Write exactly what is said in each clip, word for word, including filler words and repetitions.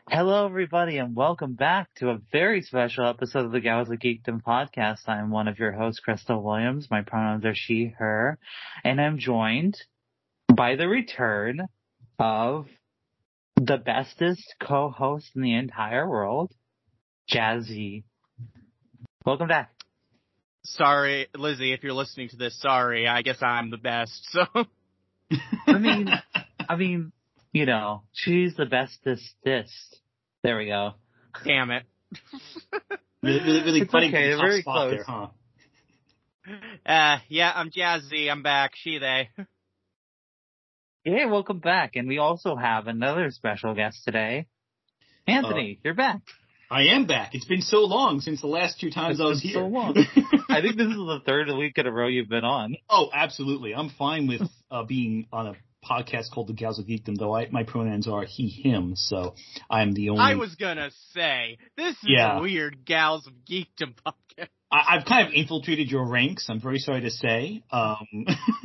Hello, everybody, and welcome back to a very special episode of the Gals of Geekdom podcast. I'm one of your hosts, Crystal Williams. My pronouns are she, her, and I'm joined by the return of the bestest co-host in the entire world, Jazzy. Welcome back. Sorry, Lizzie, if you're listening to this, sorry. I guess I'm the best, so. I mean, I mean, you know, she's the bestestest. There we go. Damn it. Really, really, really It's fighting okay, for the top very spot close. there, huh? Uh, yeah, I'm Jazzy. I'm back. She, they. Hey, welcome back. And we also have another special guest today. Anthony, Uh, you're back. I am back. It's been so long since the last two times It's I was been here. so long. I think this is the third week in a row you've been on. Oh, absolutely. I'm fine with uh, being on a podcast called The Gals of Geekdom, though I, my pronouns are he, him, so I'm the only... I was gonna say, this is Yeah. a weird Gals of Geekdom podcast. I, I've kind of infiltrated your ranks, I'm very sorry to say. Um,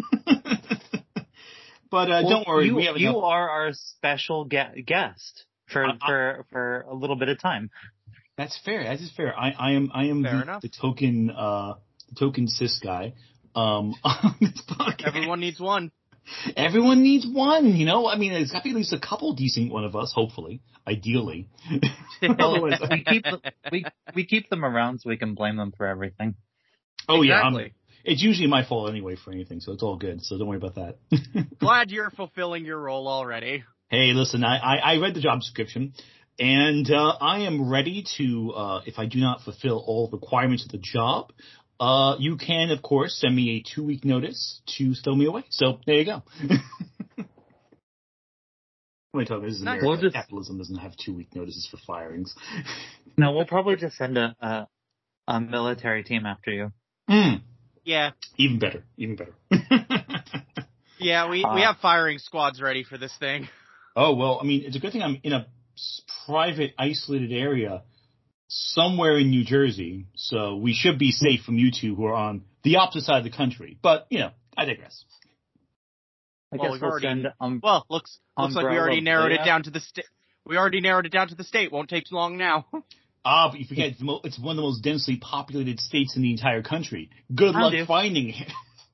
but uh, Well, don't worry, you, we have you enough... are our special ge- guest for, I- I- for, for a little bit of time. That's fair. That is fair. I, I am I am Fair the, enough. the token uh, the token cis guy um, on this podcast. Everyone needs one. Everyone needs one, you know? I mean, there's got to be at least a couple decent one of us, hopefully. Ideally. Otherwise, we keep the, we we keep them around so we can blame them for everything. oh, yeah. I'm- Exactly. it's usually my fault anyway for anything, so it's all good. So don't worry about that. Glad you're fulfilling your role already. Hey, listen, I, I, I read the job description, and uh, I am ready to, uh, if I do not fulfill all the requirements of the job, uh, you can, of course, send me a two-week notice to stow me away. So there you go. What am I talking about? This is Nice. America. We'll just- Capitalism doesn't have two-week notices for firings. No, we'll probably just send a, a, a military team after you. Mm, Yeah. even better. Even better. Yeah, we, Uh, we have firing squads ready for this thing. Oh, well, I mean, it's a good thing I'm in a s- private, isolated area somewhere in New Jersey, so we should be safe from you two who are on the opposite side of the country. But, you know, I digress. I Well, guess we've we'll already- send um, Well, looks, looks like we Umbrella already narrowed it Blade. down to the state. We already narrowed it down to the state. Won't take too long now. Ah, but you forget, it's, the mo- it's one of the most densely populated states in the entire country. Good I luck do. finding it.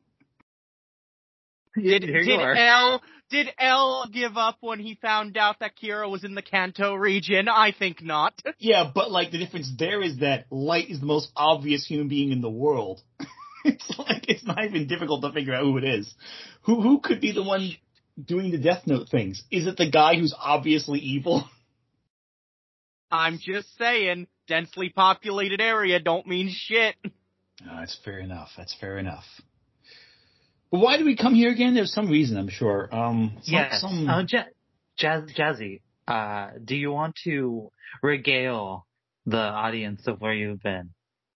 Did, Here you did are. L did L give up when he found out that Kira was in the Kanto region? I think not. Yeah, but, like, the difference there is that Light is the most obvious human being in the world. It's like, it's not even difficult to figure out who it is. Who who could be the one doing the Death Note things? Is it the guy who's obviously evil? I'm just saying, densely populated area don't mean shit. Oh, that's fair enough. That's fair enough. But why did we come here again? There's some reason, I'm sure. Um, some, Yes. some- Uh, Ja- Jazz, Jazzy, uh, do you want to regale the audience of where you've been?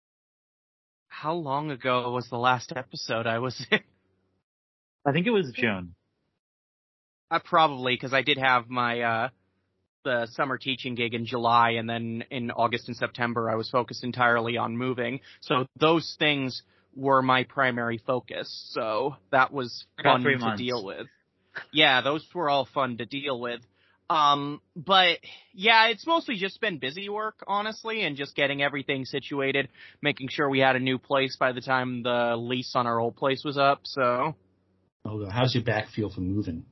How long ago was the last episode I was in? I think it was June. Uh, probably, because I did have my, uh, the summer teaching gig in July, and then in August and September I was focused entirely on moving. So those things were my primary focus, so that was About fun three to months. deal with. Yeah, those were all fun to deal with. Um, but yeah, it's mostly just been busy work, honestly, and just getting everything situated, making sure we had a new place by the time the lease on our old place was up, so oh, God, how's your back feel from moving?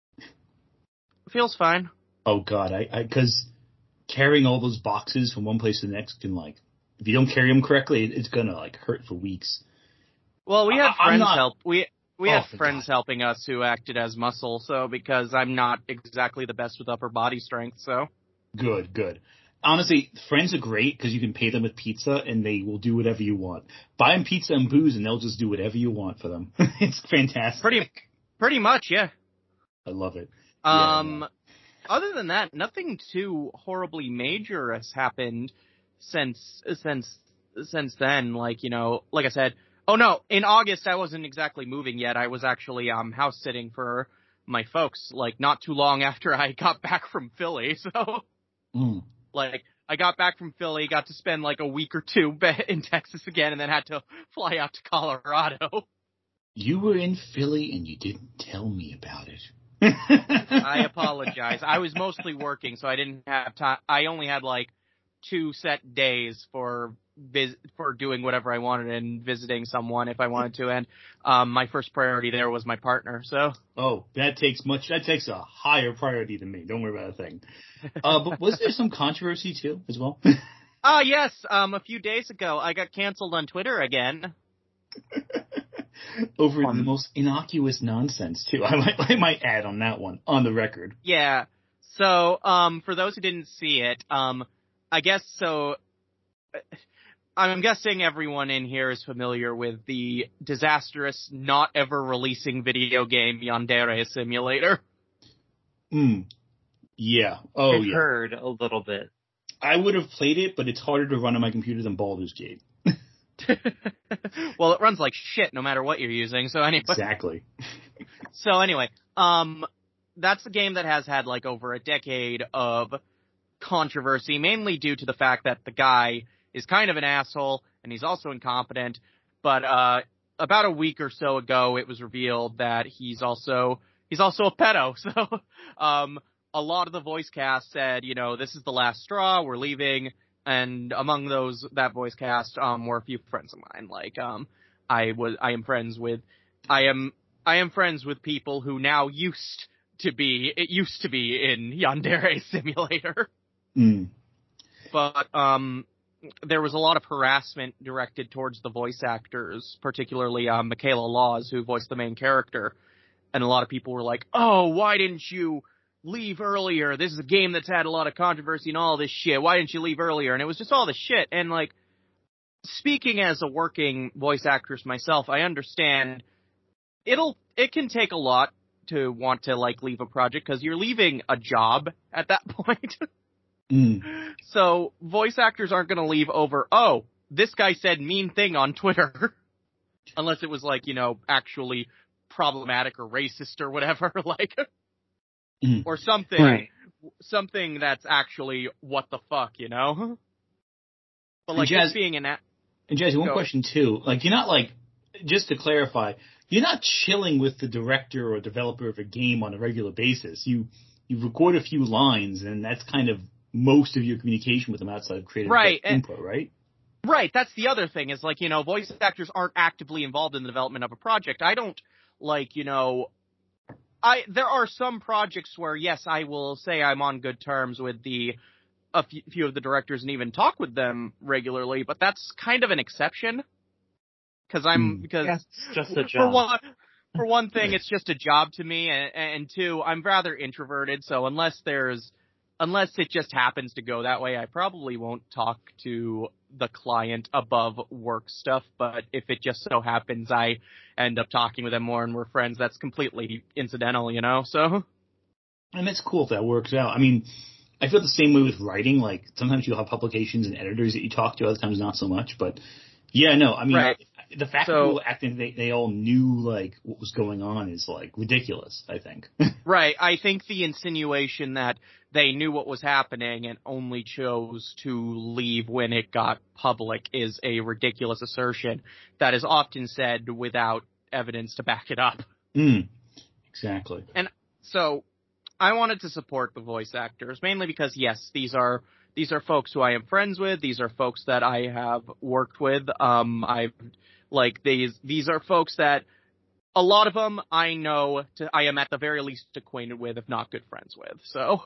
it feels fine. Oh, God, I, I, cause carrying all those boxes from one place to the next can, like, if you don't carry them correctly, it, it's gonna, like, hurt for weeks. Well, we had I- I'm friends not- help. We we Oh, had for friends God. helping us who acted as muscle. So because I'm not exactly the best with upper body strength, so Good, good. Honestly, friends are great because you can pay them with pizza and they will do whatever you want. Buy them pizza and booze and they'll just do whatever you want for them. It's fantastic. pretty pretty much, yeah. I love it. Yeah, Um, other than that, nothing too horribly major has happened since since since then. Like you know, like I said. Oh no, in August I wasn't exactly moving yet. I was actually um house sitting for my folks, like not too long after I got back from Philly. So Mm. like I got back from Philly, got to spend like a week or two in Texas again, and then had to fly out to Colorado. You were in Philly and you didn't tell me about it. I apologize. I was mostly working, so I didn't have time. I only had like two set days for vis- for doing whatever I wanted and visiting someone if I wanted to. And um, my first priority there was my partner. So. Oh, that takes much. That takes a higher priority than me. Don't worry about a thing. Uh, but was there some controversy too, as well? Ah, uh, yes. Um, a few days ago, I got canceled on Twitter again. Over um, the most innocuous nonsense too. I might, I might add on that one on the record. Yeah. So, um, for those who didn't see it, um, I guess so. I'm guessing everyone in here is familiar with the disastrous, not ever releasing video game Yandere Simulator. Hmm. Yeah. Oh, I've yeah. heard a little bit. I would have played it, but it's harder to run on my computer than Baldur's Gate. Well, it runs like shit no matter what you're using. So anyway. Exactly. So anyway, um, that's the game that has had like over a decade of controversy, mainly due to the fact that the guy is kind of an asshole and he's also incompetent. But uh, about a week or so ago, it was revealed that he's also he's also a pedo. So um, a lot of the voice cast said, you know, this is the last straw. We're leaving. And among those, that voice cast, um, were a few friends of mine. Like, um, I was, I am friends with, I am, I am friends with people who now used to be, it used to be in Yandere Simulator. Mm. But, um, there was a lot of harassment directed towards the voice actors, particularly, um, Michaela Laws, who voiced the main character. And a lot of people were like, oh, why didn't you leave earlier? This is a game that's had a lot of controversy and all this shit. Why didn't you leave earlier? And it was just all this shit. And, like, speaking as a working voice actress myself, I understand it'll, it can take a lot to want to, like, leave a project because you're leaving a job at that point. Mm. So voice actors aren't going to leave over, oh, this guy said mean thing on Twitter. Unless it was, like, you know, actually problematic or racist or whatever, like... Mm. Or something, right. something that's actually what the fuck, you know? But like Jazz, just being an a- and Jazzy, one Go. question too. Like, you're not like, just to clarify, you're not chilling with the director or developer of a game on a regular basis. You you record a few lines, and that's kind of most of your communication with them outside of creative right, input, right? Right. That's the other thing is like, you know, voice actors aren't actively involved in the development of a project. I don't like, you know. I there are some projects where, yes, I will say I'm on good terms with the a few, few of the directors and even talk with them regularly, but that's kind of an exception. Because I'm Hmm. because Yes, just a job. for one for one thing, it's just a job to me, and, and two, I'm rather introverted. So unless there's unless it just happens to go that way, I probably won't talk to the client above work stuff. But if it just so happens I end up talking with them more and we're friends, that's completely incidental, you know? So. And it's cool if that works out. I mean, I feel the same way with writing. Like, sometimes you'll have publications and editors that you talk to, other times not so much. But, yeah, no, I mean, Right. the fact So, that people acting they, they all knew, like, what was going on is, like, ridiculous, I think. Right. I think the insinuation that they knew what was happening and only chose to leave when it got public is a ridiculous assertion that is often said without evidence to back it up. Mm, exactly. And so I wanted to support the voice actors, mainly because, yes, these are these are folks who I am friends with. These are folks that I have worked with. Um, I've like these these are folks that a lot of them I know to, I am at the very least acquainted with, if not good friends with. So,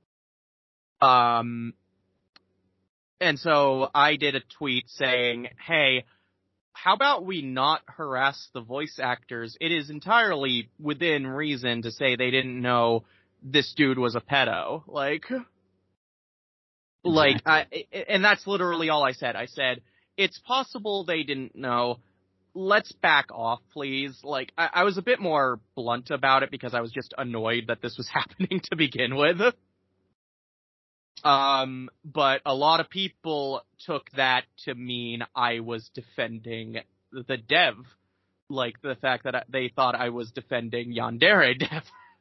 um, and so I did a tweet saying, "Hey, how about we not harass the voice actors? It is entirely within reason to say they didn't know this dude was a pedo." Like, exactly. like, I, and that's literally all I said. I said, it's possible they didn't know. Let's back off, please. Like, I, I was a bit more blunt about it because I was just annoyed that this was happening to begin with. Um, but a lot of people took that to mean I was defending the dev. Like, the fact that they thought I was defending Yandere dev.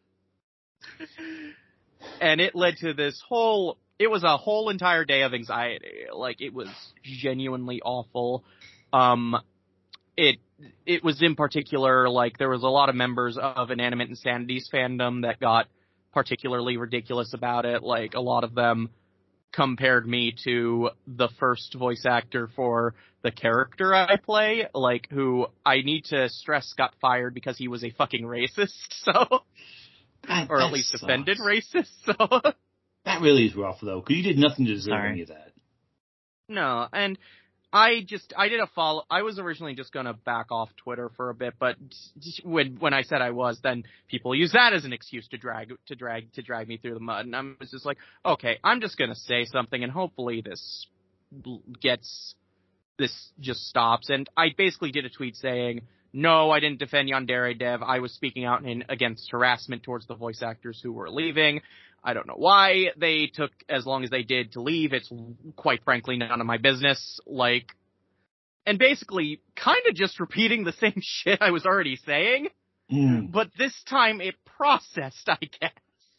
And it led to this whole, it was a whole entire day of anxiety. Like, it was genuinely awful. Um, it it was in particular, like, there was a lot of members of Inanimate Insanity's fandom that got particularly ridiculous about it. Like, a lot of them compared me to the first voice actor for the character I play, like, who I need to stress got fired because he was a fucking racist, so... That, or that at least sucks. offended racist, so... That really is rough, though, because you did nothing to deserve Sorry. any of that. No, and I just, I did a follow, I was originally just gonna back off Twitter for a bit, but when, when I said I was, then people use that as an excuse to drag, to drag, to drag me through the mud, and I was just like, okay, I'm just gonna say something, and hopefully this gets, this just stops, and I basically did a tweet saying, no, I didn't defend Yandere Dev, I was speaking out in, against harassment towards the voice actors who were leaving. I don't know why they took as long as they did to leave. It's quite frankly none of my business. Like, and basically kind of just repeating the same shit I was already saying, Mm. but this time it processed, I guess.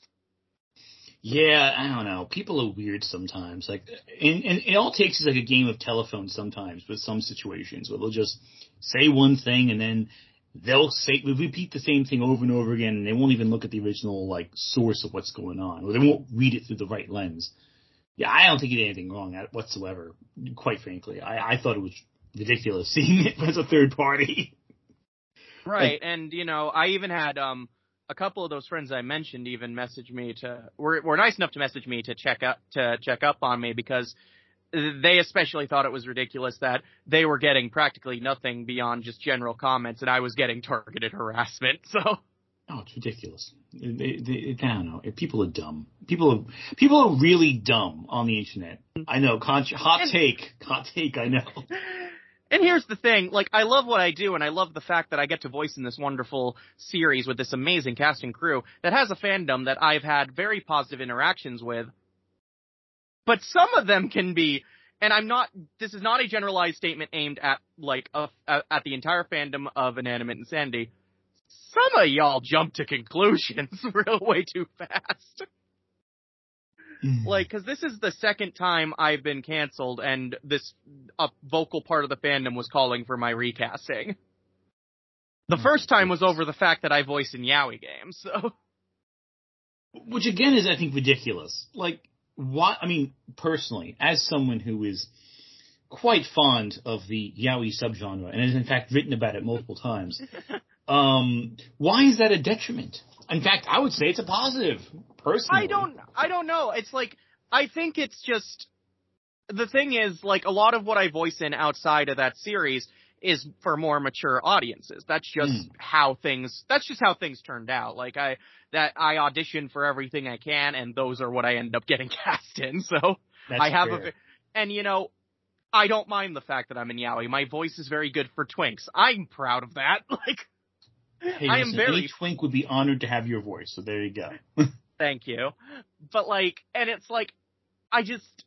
Yeah, I don't know. People are weird sometimes. Like, and, and it all takes is like a game of telephone sometimes with some situations where they'll just say one thing and then they'll say, repeat the same thing over and over again, and they won't even look at the original, like, source of what's going on, or they won't read it through the right lens. Yeah, I don't think he did anything wrong whatsoever, quite frankly. I, I thought it was ridiculous seeing it as a third party. Right, and, you know, I even had, um, a couple of those friends I mentioned even message me to, were, were nice enough to message me to check up, to check up on me, because they especially thought it was ridiculous that they were getting practically nothing beyond just general comments, and I was getting targeted harassment, so. Oh, it's ridiculous. They, they, I don't know. People are dumb. People are, people are really dumb on the internet. I know. Con- hot and, take. Hot take, I know. And here's the thing. Like, I love what I do, and I love the fact that I get to voice in this wonderful series with this amazing cast and crew that has a fandom that I've had very positive interactions with. But some of them can be, and I'm not, this is not a generalized statement aimed at, like, a, a, at the entire fandom of Inanimate Insanity. Some of y'all jump to conclusions real way too fast. Like, cause this is the second time I've been canceled, and this a vocal part of the fandom was calling for my recasting. The first time was over the fact that I voice in Yaoi games, so. Which again is, I think, ridiculous. Like, why? I mean, personally, as someone who is quite fond of the yaoi subgenre and has in fact written about it multiple times, um, why is that a detriment? In fact, I would say it's a positive. Personally, I don't. I don't know. It's like, I think it's just, the thing is, like, a lot of what I voice in outside of that series is for more mature audiences. That's just mm. how things. That's just how things turned out. Like, I. That I audition for everything I can, and those are what I end up getting cast in. So That's I have fair. a, and you know, I don't mind the fact that I'm in yaoi. My voice is very good for twinks. I'm proud of that. Like, hey, I listen, am very. Any twink would be honored to have your voice. So there you go. Thank you. But like, and it's like, I just,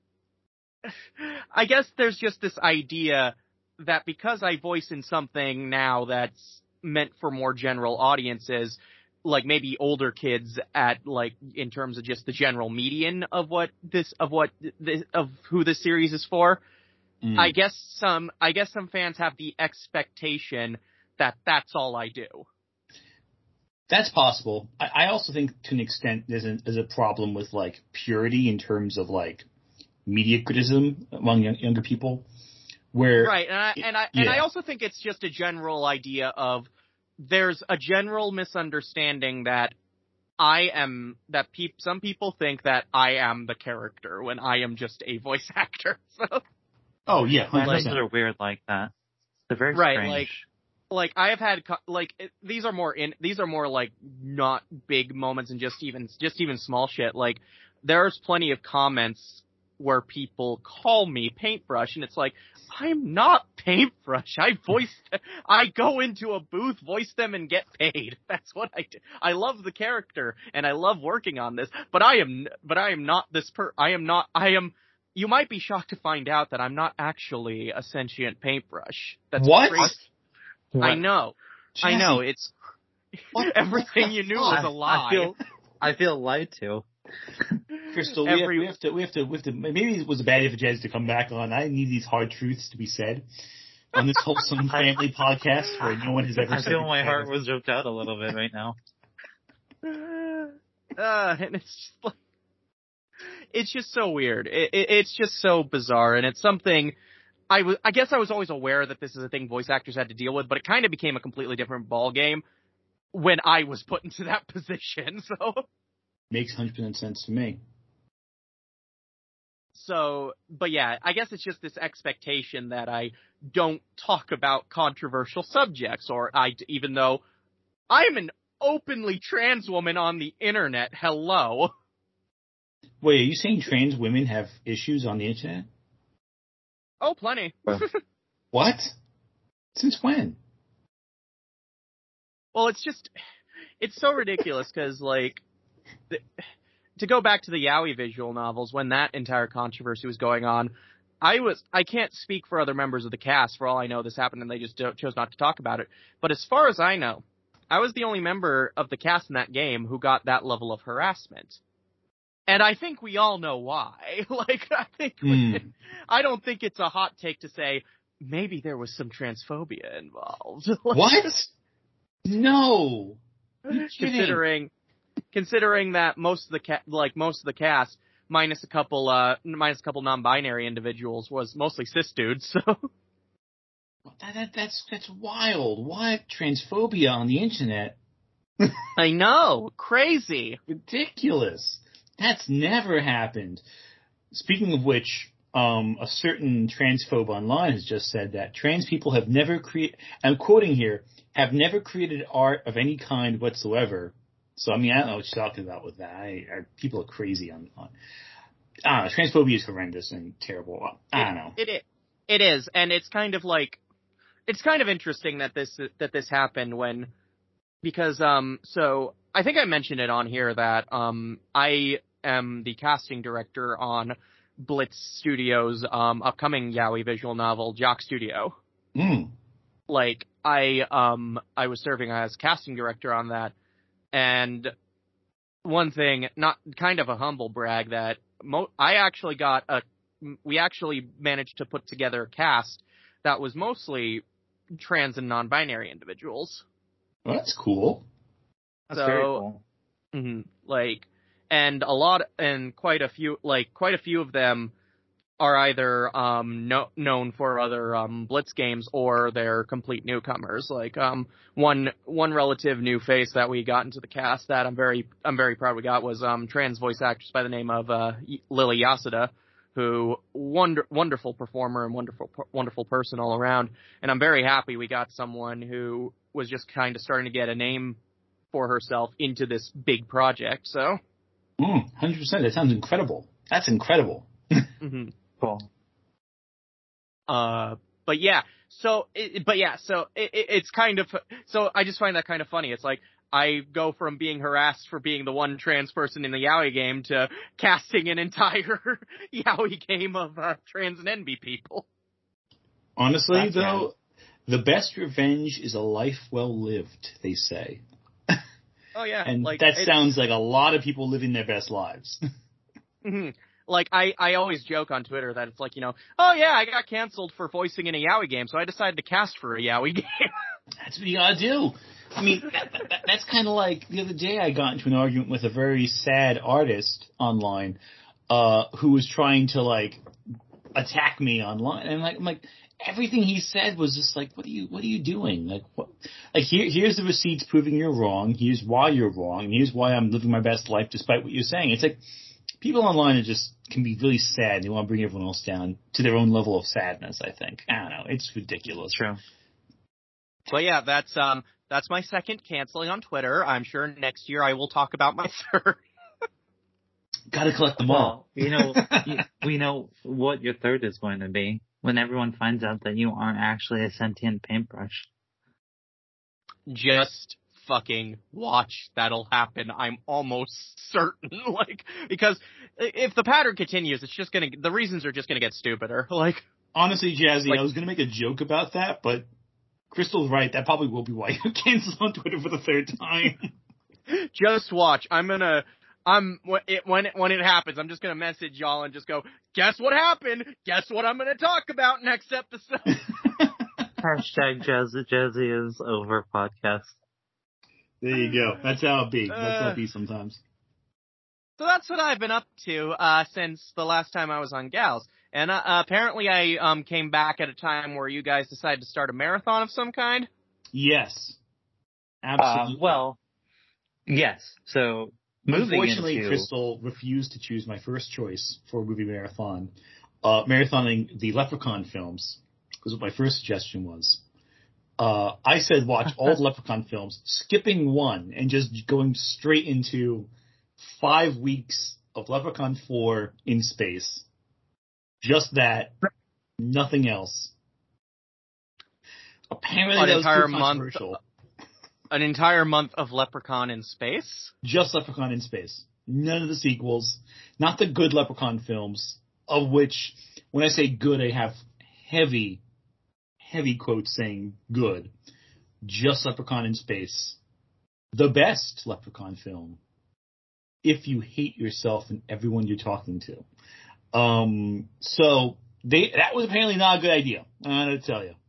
I guess there's just this idea that because I voice in something now that's meant for more general audiences, like maybe older kids at like in terms of just the general median of what this of what this, of who this series is for. Mm. I guess some I guess some fans have the expectation that that's all I do. That's possible. I, I also think to an extent there's a, there's a problem with like purity in terms of like media criticism among young, younger people. Where right, and I and I yeah. and I also think it's just a general idea of. There's a general misunderstanding that I am, that pe- some people think that I am the character when I am just a voice actor. So. Oh, yeah. Fandoms are weird like that. They're very right, strange. like, like I have had, like, it, these are more in, these are more like not big moments and just even, just even small shit. Like, there's plenty of comments where people call me Paintbrush, and it's like, I'm not Paintbrush. I voice, I go into a booth, voice them, and get paid. That's what I do. I love the character, and I love working on this, but I am, but I am not this per, I am not, I am, you might be shocked to find out that I'm not actually a sentient Paintbrush. That's what? Crazy. What? I know. Jesse. I know. It's, what? everything you knew was a lie. I feel, I feel lied to. Crystal, Every, we, have, we have to, we have to, we have to, maybe it was a bad idea for Jez to come back on. I need these hard truths to be said. on this wholesome family podcast where no one has ever I said feel my it. heart was ripped out a little bit right now. Uh, and it's just like, it's just so weird. It, it, it's just so bizarre, and it's something I was. I guess I was always aware that this is a thing voice actors had to deal with, but it kind of became a completely different ball game when I was put into that position. So makes one hundred percent sense to me. So, but yeah, I guess it's just this expectation that I don't talk about controversial subjects, or I, even though I'm an openly trans woman on the internet. Hello. Wait, are you saying trans women have issues on the internet? Oh, plenty. What? Since when? Well, it's just, it's so ridiculous because, like, the, to go back to the Yaoi visual novels, when that entire controversy was going on, I was, I can't speak for other members of the cast. For all I know, this happened and they just chose not to talk about it. But as far as I know, I was the only member of the cast in that game who got that level of harassment. And I think we all know why. Like, I think, we, Mm. I don't think it's a hot take to say maybe there was some transphobia involved. Like, What? No. You're kidding. considering, considering that most of the ca- like most of the cast, minus a couple, uh, minus a couple non-binary individuals, was mostly cis dudes. So That, that, that's that's wild. What? Transphobia on the internet? I know, crazy. Ridiculous. That's never happened. Speaking of which, um, a certain transphobe online has just said that trans people have never created, I'm quoting here, have never created art of any kind whatsoever. So, I mean, I don't know what you're talking about with that. I, I, people are crazy on, on I don't know, transphobia is horrendous and terrible. I don't know. It, it it is, and it's kind of like, it's kind of interesting that this that this happened when, because um, so I think I mentioned it on here that um, I am the casting director on Blitz Studios' um upcoming Yaoi visual novel, Jock Studio. Mm. Like I um I was serving as casting director on that, and one thing, not kind of a humble brag, that mo- I actually got a we actually managed to put together a cast that was mostly trans and non-binary individuals. Well, that's cool. That's so, very cool. Mm-hmm, like, and a lot, and quite a few, like, quite a few of them are either um no, known for other um Blitz games, or they're complete newcomers. Like um one one relative new face that we got into the cast that I'm very I'm very proud we got was um trans voice actress by the name of uh Lily Yasuda, who wonder wonderful performer and wonderful wonderful person all around. And I'm very happy we got someone who was just kind of starting to get a name for herself into this big project. So Mm, one hundred percent. That sounds incredible. That's incredible. mm-hmm. Cool. Uh, but yeah, so, it, but yeah, so it, it, it's kind of, so I just find that kind of funny. It's like, I go from being harassed for being the one trans person in the Yaoi game to casting an entire Yaoi game of uh, trans and N B people. Honestly, That's though, the best revenge is a life well lived, they say. Oh yeah. And like, that it, sounds like a lot of people living their best lives. mm-hmm. Like, I, I always joke on Twitter that it's like, you know, oh yeah, I got canceled for voicing in a Yaoi game, so I decided to cast for a Yaoi game. That's what you gotta do. I mean, that, that, that's kind of like the other day I got into an argument with a very sad artist online, uh, who was trying to, like, attack me online. And like, I'm like, everything he said was just like, what are you, what are you doing? Like, what, like here, here's the receipts proving you're wrong. Here's why you're wrong. And here's why I'm living my best life despite what you're saying. It's like, people online are just, can be really sad. They want to bring everyone else down to their own level of sadness, I think. I don't know. It's ridiculous. True. But yeah, that's, um, that's my second canceling on Twitter. I'm sure next year I will talk about my third. Gotta collect them all. Well, you know, you, we know what your third is going to be when everyone finds out that you aren't actually a sentient paintbrush. Just fucking watch. That'll happen. I'm almost certain. Like, because if the pattern continues, it's just gonna, the reasons are just gonna get stupider. Like, honestly, Jazzy, like, I was gonna make a joke about that, but Crystal's right. That probably will be why you canceled on Twitter for the third time. just watch. I'm gonna, I'm, when it, when it, when it happens, I'm just gonna message y'all and just go, guess what happened? Guess what I'm gonna talk about next episode? Hashtag Jazzy Jazzy is over podcast. There you go. That's how it be. That's how Uh, it be sometimes. So that's what I've been up to uh since the last time I was on Gals. And uh, apparently I um came back at a time where you guys decided to start a marathon of some kind. Yes. Uh, Absolutely. well, yes. So moving Unfortunately, into Crystal refused to choose my first choice for a movie marathon. Uh, marathoning the Leprechaun films was what my first suggestion was. Uh, I said watch all the Leprechaun films, skipping one and just going straight into five weeks of Leprechaun four in space. Just that, nothing else. Apparently An that was entire too month. controversial. An entire month of Leprechaun in space? Just Leprechaun in space. None of the sequels. Not the good Leprechaun films, of which, when I say good, I have heavy, heavy quotes saying good. Just Leprechaun in space. The best Leprechaun film. If you hate yourself and everyone you're talking to. Um, so, they that was apparently not a good idea. I'm going to tell you.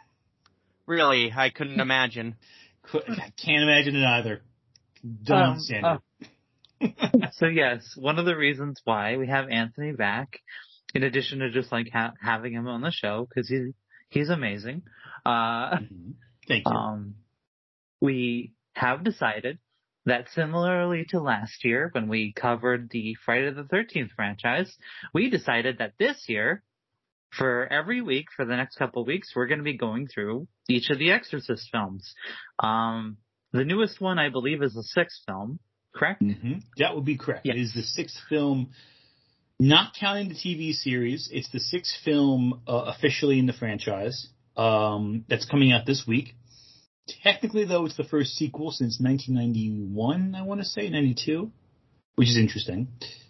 Really, I couldn't imagine. I can't imagine it either. Don't Um, understand uh, it. So yes, one of the reasons why we have Anthony back, in addition to just like ha- having him on the show, because he's he's amazing. Uh, Mhm. Thank you. um, we have decided that similarly to last year when we covered the Friday the thirteenth franchise, we decided that this year, for every week for the next couple of weeks, we're going to be going through each of the Exorcist films. Um, the newest one, I believe, is the sixth film. Correct? Mm-hmm. That would be correct. Yes. It is the sixth film, not counting the T V series. It's the sixth film uh, officially in the franchise um, that's coming out this week. Technically, though, it's the first sequel since nineteen ninety-one, I want to say, ninety-two, which is interesting.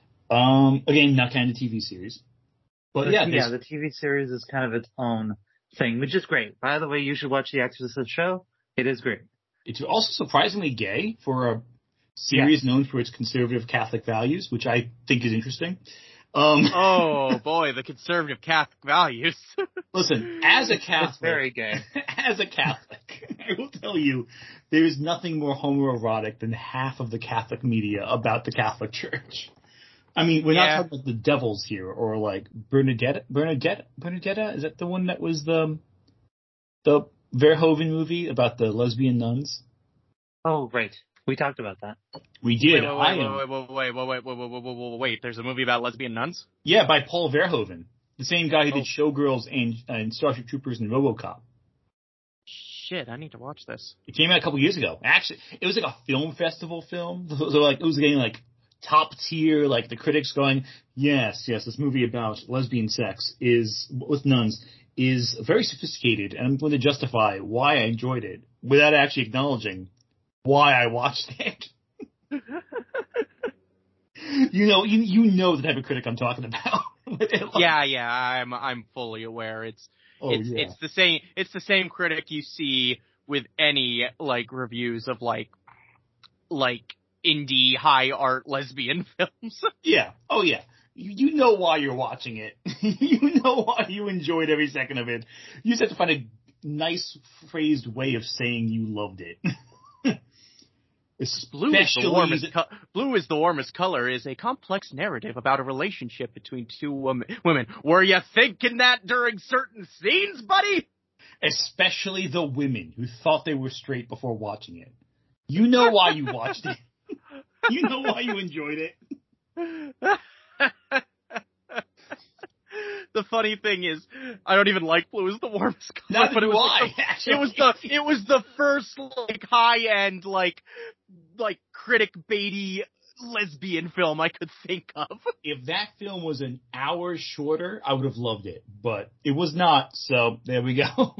Um, again, not counting the T V series. But The- yeah, yeah, there's- the T V series is kind of its own thing, which is great. By the way, you should watch the Exorcist show. It is great. it's also surprisingly gay for a series Yes. known for its conservative Catholic values, which I think is interesting. Um, Oh boy, the conservative Catholic values. Listen, as a Catholic, It's very gay. as a Catholic, I will tell you, there is nothing more homoerotic than half of the Catholic media about the Catholic Church. I mean, we're Yeah. not talking about the devils here, or like Bernadette, Bernadette, Bernadetta. Is that the one that was the the Verhoeven movie about the lesbian nuns? Oh, right. We talked about that. We did. Wait, I wait, am. wait, wait, wait, wait, wait, wait, wait, wait, wait, wait, wait. There's a movie about lesbian nuns? Yeah, by Paul Verhoeven, the same guy who did Oh. Showgirls and, and Starship Troopers and RoboCop. Shit, I need to watch this. It came out a couple years ago. Actually, it was like a film festival film. So like it was getting like top tier, like the critics going, yes, yes, this movie about lesbian sex is with nuns is very sophisticated, and I'm going to justify why I enjoyed it without actually acknowledging why I watched it. you know, you you know the type of critic I'm talking about. Yeah, yeah, I'm I'm fully aware. It's Oh, it's yeah. it's the same it's the same critic you see with any like reviews of like like indie high art lesbian films. Yeah. Oh, yeah. You, you know why you're watching it. You know why you enjoyed every second of it. You just have to find a nice phrased way of saying you loved it. Blue is the warmest. Especially Co- Blue is the warmest color is a complex narrative about a relationship between two wom- women. Were you thinking that during certain scenes, buddy? especially the women who thought they were straight before watching it. You know why you watched it. You know why you enjoyed it. The funny thing is, I don't even like Blue is the warmest color. Neither but it do was I, like the, actually. it was the it was the first like high end like like critic baity lesbian film I could think of. If that film was an hour shorter, I would have loved it. But it was not, so there we go.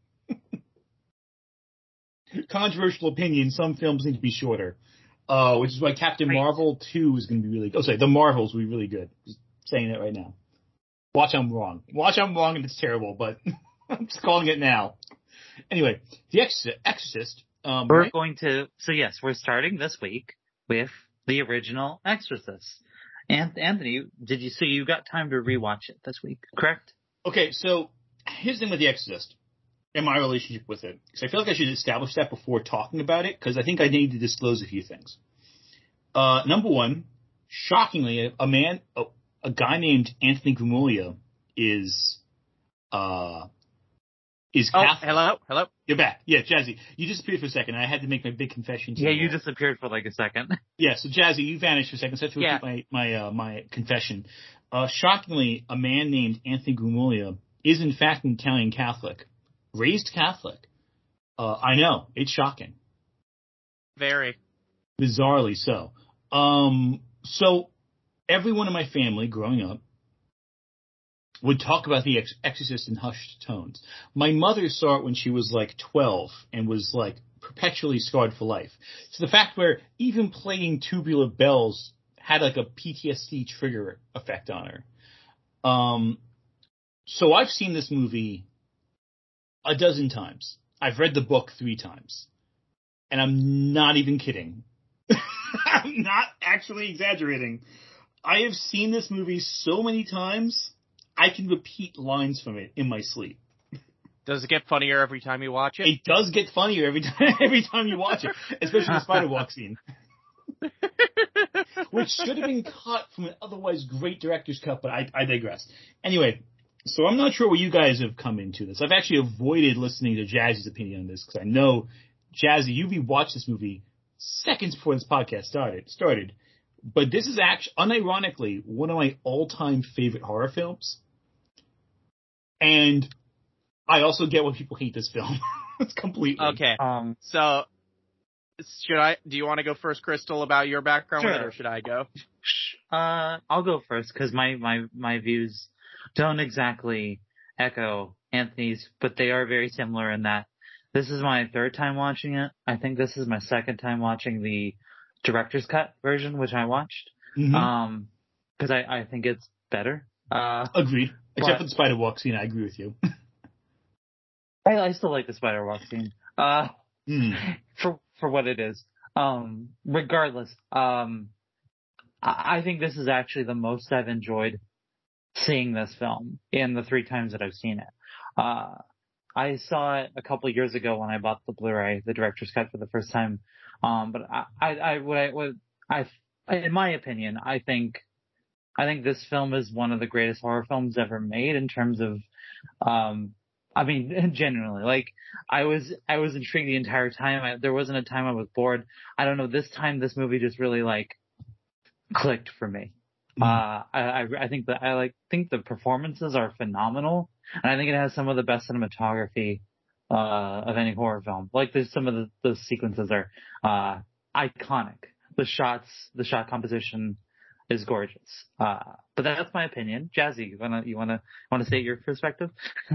Controversial opinion, some films need to be shorter. Uh, which is why Captain Right. Marvel two is going to be really good. Oh, sorry, The Marvels will be really good. Just saying that right now. Watch I'm wrong. Watch I'm wrong and it's terrible, but I'm just calling it now. Anyway, The Exorcist. Exorcist um, We're right? going to, so yes, we're starting this week with the original Exorcist. And Anthony, did you, so you got time to rewatch it this week, correct? Okay, so here's the thing with The Exorcist. and my relationship with it. Because I feel like I should establish that before talking about it, because I think I need to disclose a few things. Uh, number one, shockingly, a man, a, a guy named Anthony Gramuglia is, uh, is Oh, Catholic. hello, hello. You're back. Yeah, Jazzy, you disappeared for a second. I had to make my big confession to Yeah, you. you disappeared for like a second. Yeah, so Jazzy, you vanished for a second, so I have to Yeah. repeat my, my, uh, my confession. Uh, shockingly, a man named Anthony Gramuglia is in fact an Italian Catholic. Raised Catholic. Uh, I know. It's shocking. Very. Bizarrely so. Um, so everyone in my family growing up would talk about The Ex- Exorcist in hushed tones. My mother saw it when she was like twelve and was like perpetually scarred for life. So the fact where even playing Tubular Bells had like a P T S D trigger effect on her. Um, so I've seen this movie a dozen times. I've read the book three times. And I'm not even kidding. I'm not actually exaggerating. I have seen this movie so many times, I can repeat lines from it in my sleep. Does it get funnier every time you watch it? It does get funnier every time every time you watch it, especially the spider walk scene. Which should have been cut from an otherwise great director's cut, but I, I digress. Anyway, so I'm not sure where you guys have come into this. I've actually avoided listening to Jazzy's opinion on this because I know, Jazzy, you rewatched this movie seconds before this podcast started. started. But this is actually, unironically, one of my all-time favorite horror films. And I also get why people hate this film. It's completely. Okay. Um, So, should I, do you want to go first, Crystal, about your background with it, Sure. or should I go? uh, I'll go first because my, my, my views don't exactly echo Anthony's, but they are very similar in that this is my third time watching it. I think this is my second time watching the director's cut version, which I watched. Mm-hmm. Um, cause I, I think it's better. Uh, Agreed. Except but- for the spider walk scene, I agree with you. I, I still like the spider walk scene. Uh, Mm. for, for what it is. Um, regardless, um, I, I think this is actually the most I've enjoyed seeing this film in the three times that I've seen it. Uh, I saw it a couple of years ago when I bought the Blu-ray, the director's cut for the first time. Um, but I, I, I, what I, what I, in my opinion, I think, I think this film is one of the greatest horror films ever made in terms of, um, I mean, genuinely, like, I was, I was intrigued the entire time. I, there wasn't a time I was bored. I don't know, this time this movie just really, like, clicked for me. Mm. Uh, I, I, I think that, I like, think the performances are phenomenal. And I think it has some of the best cinematography, uh, of any horror film. Like, there's some of the, the sequences are, uh, iconic. The shots, the shot composition is gorgeous. Uh, but that's my opinion. Jazzy, you wanna, you wanna, wanna state your perspective?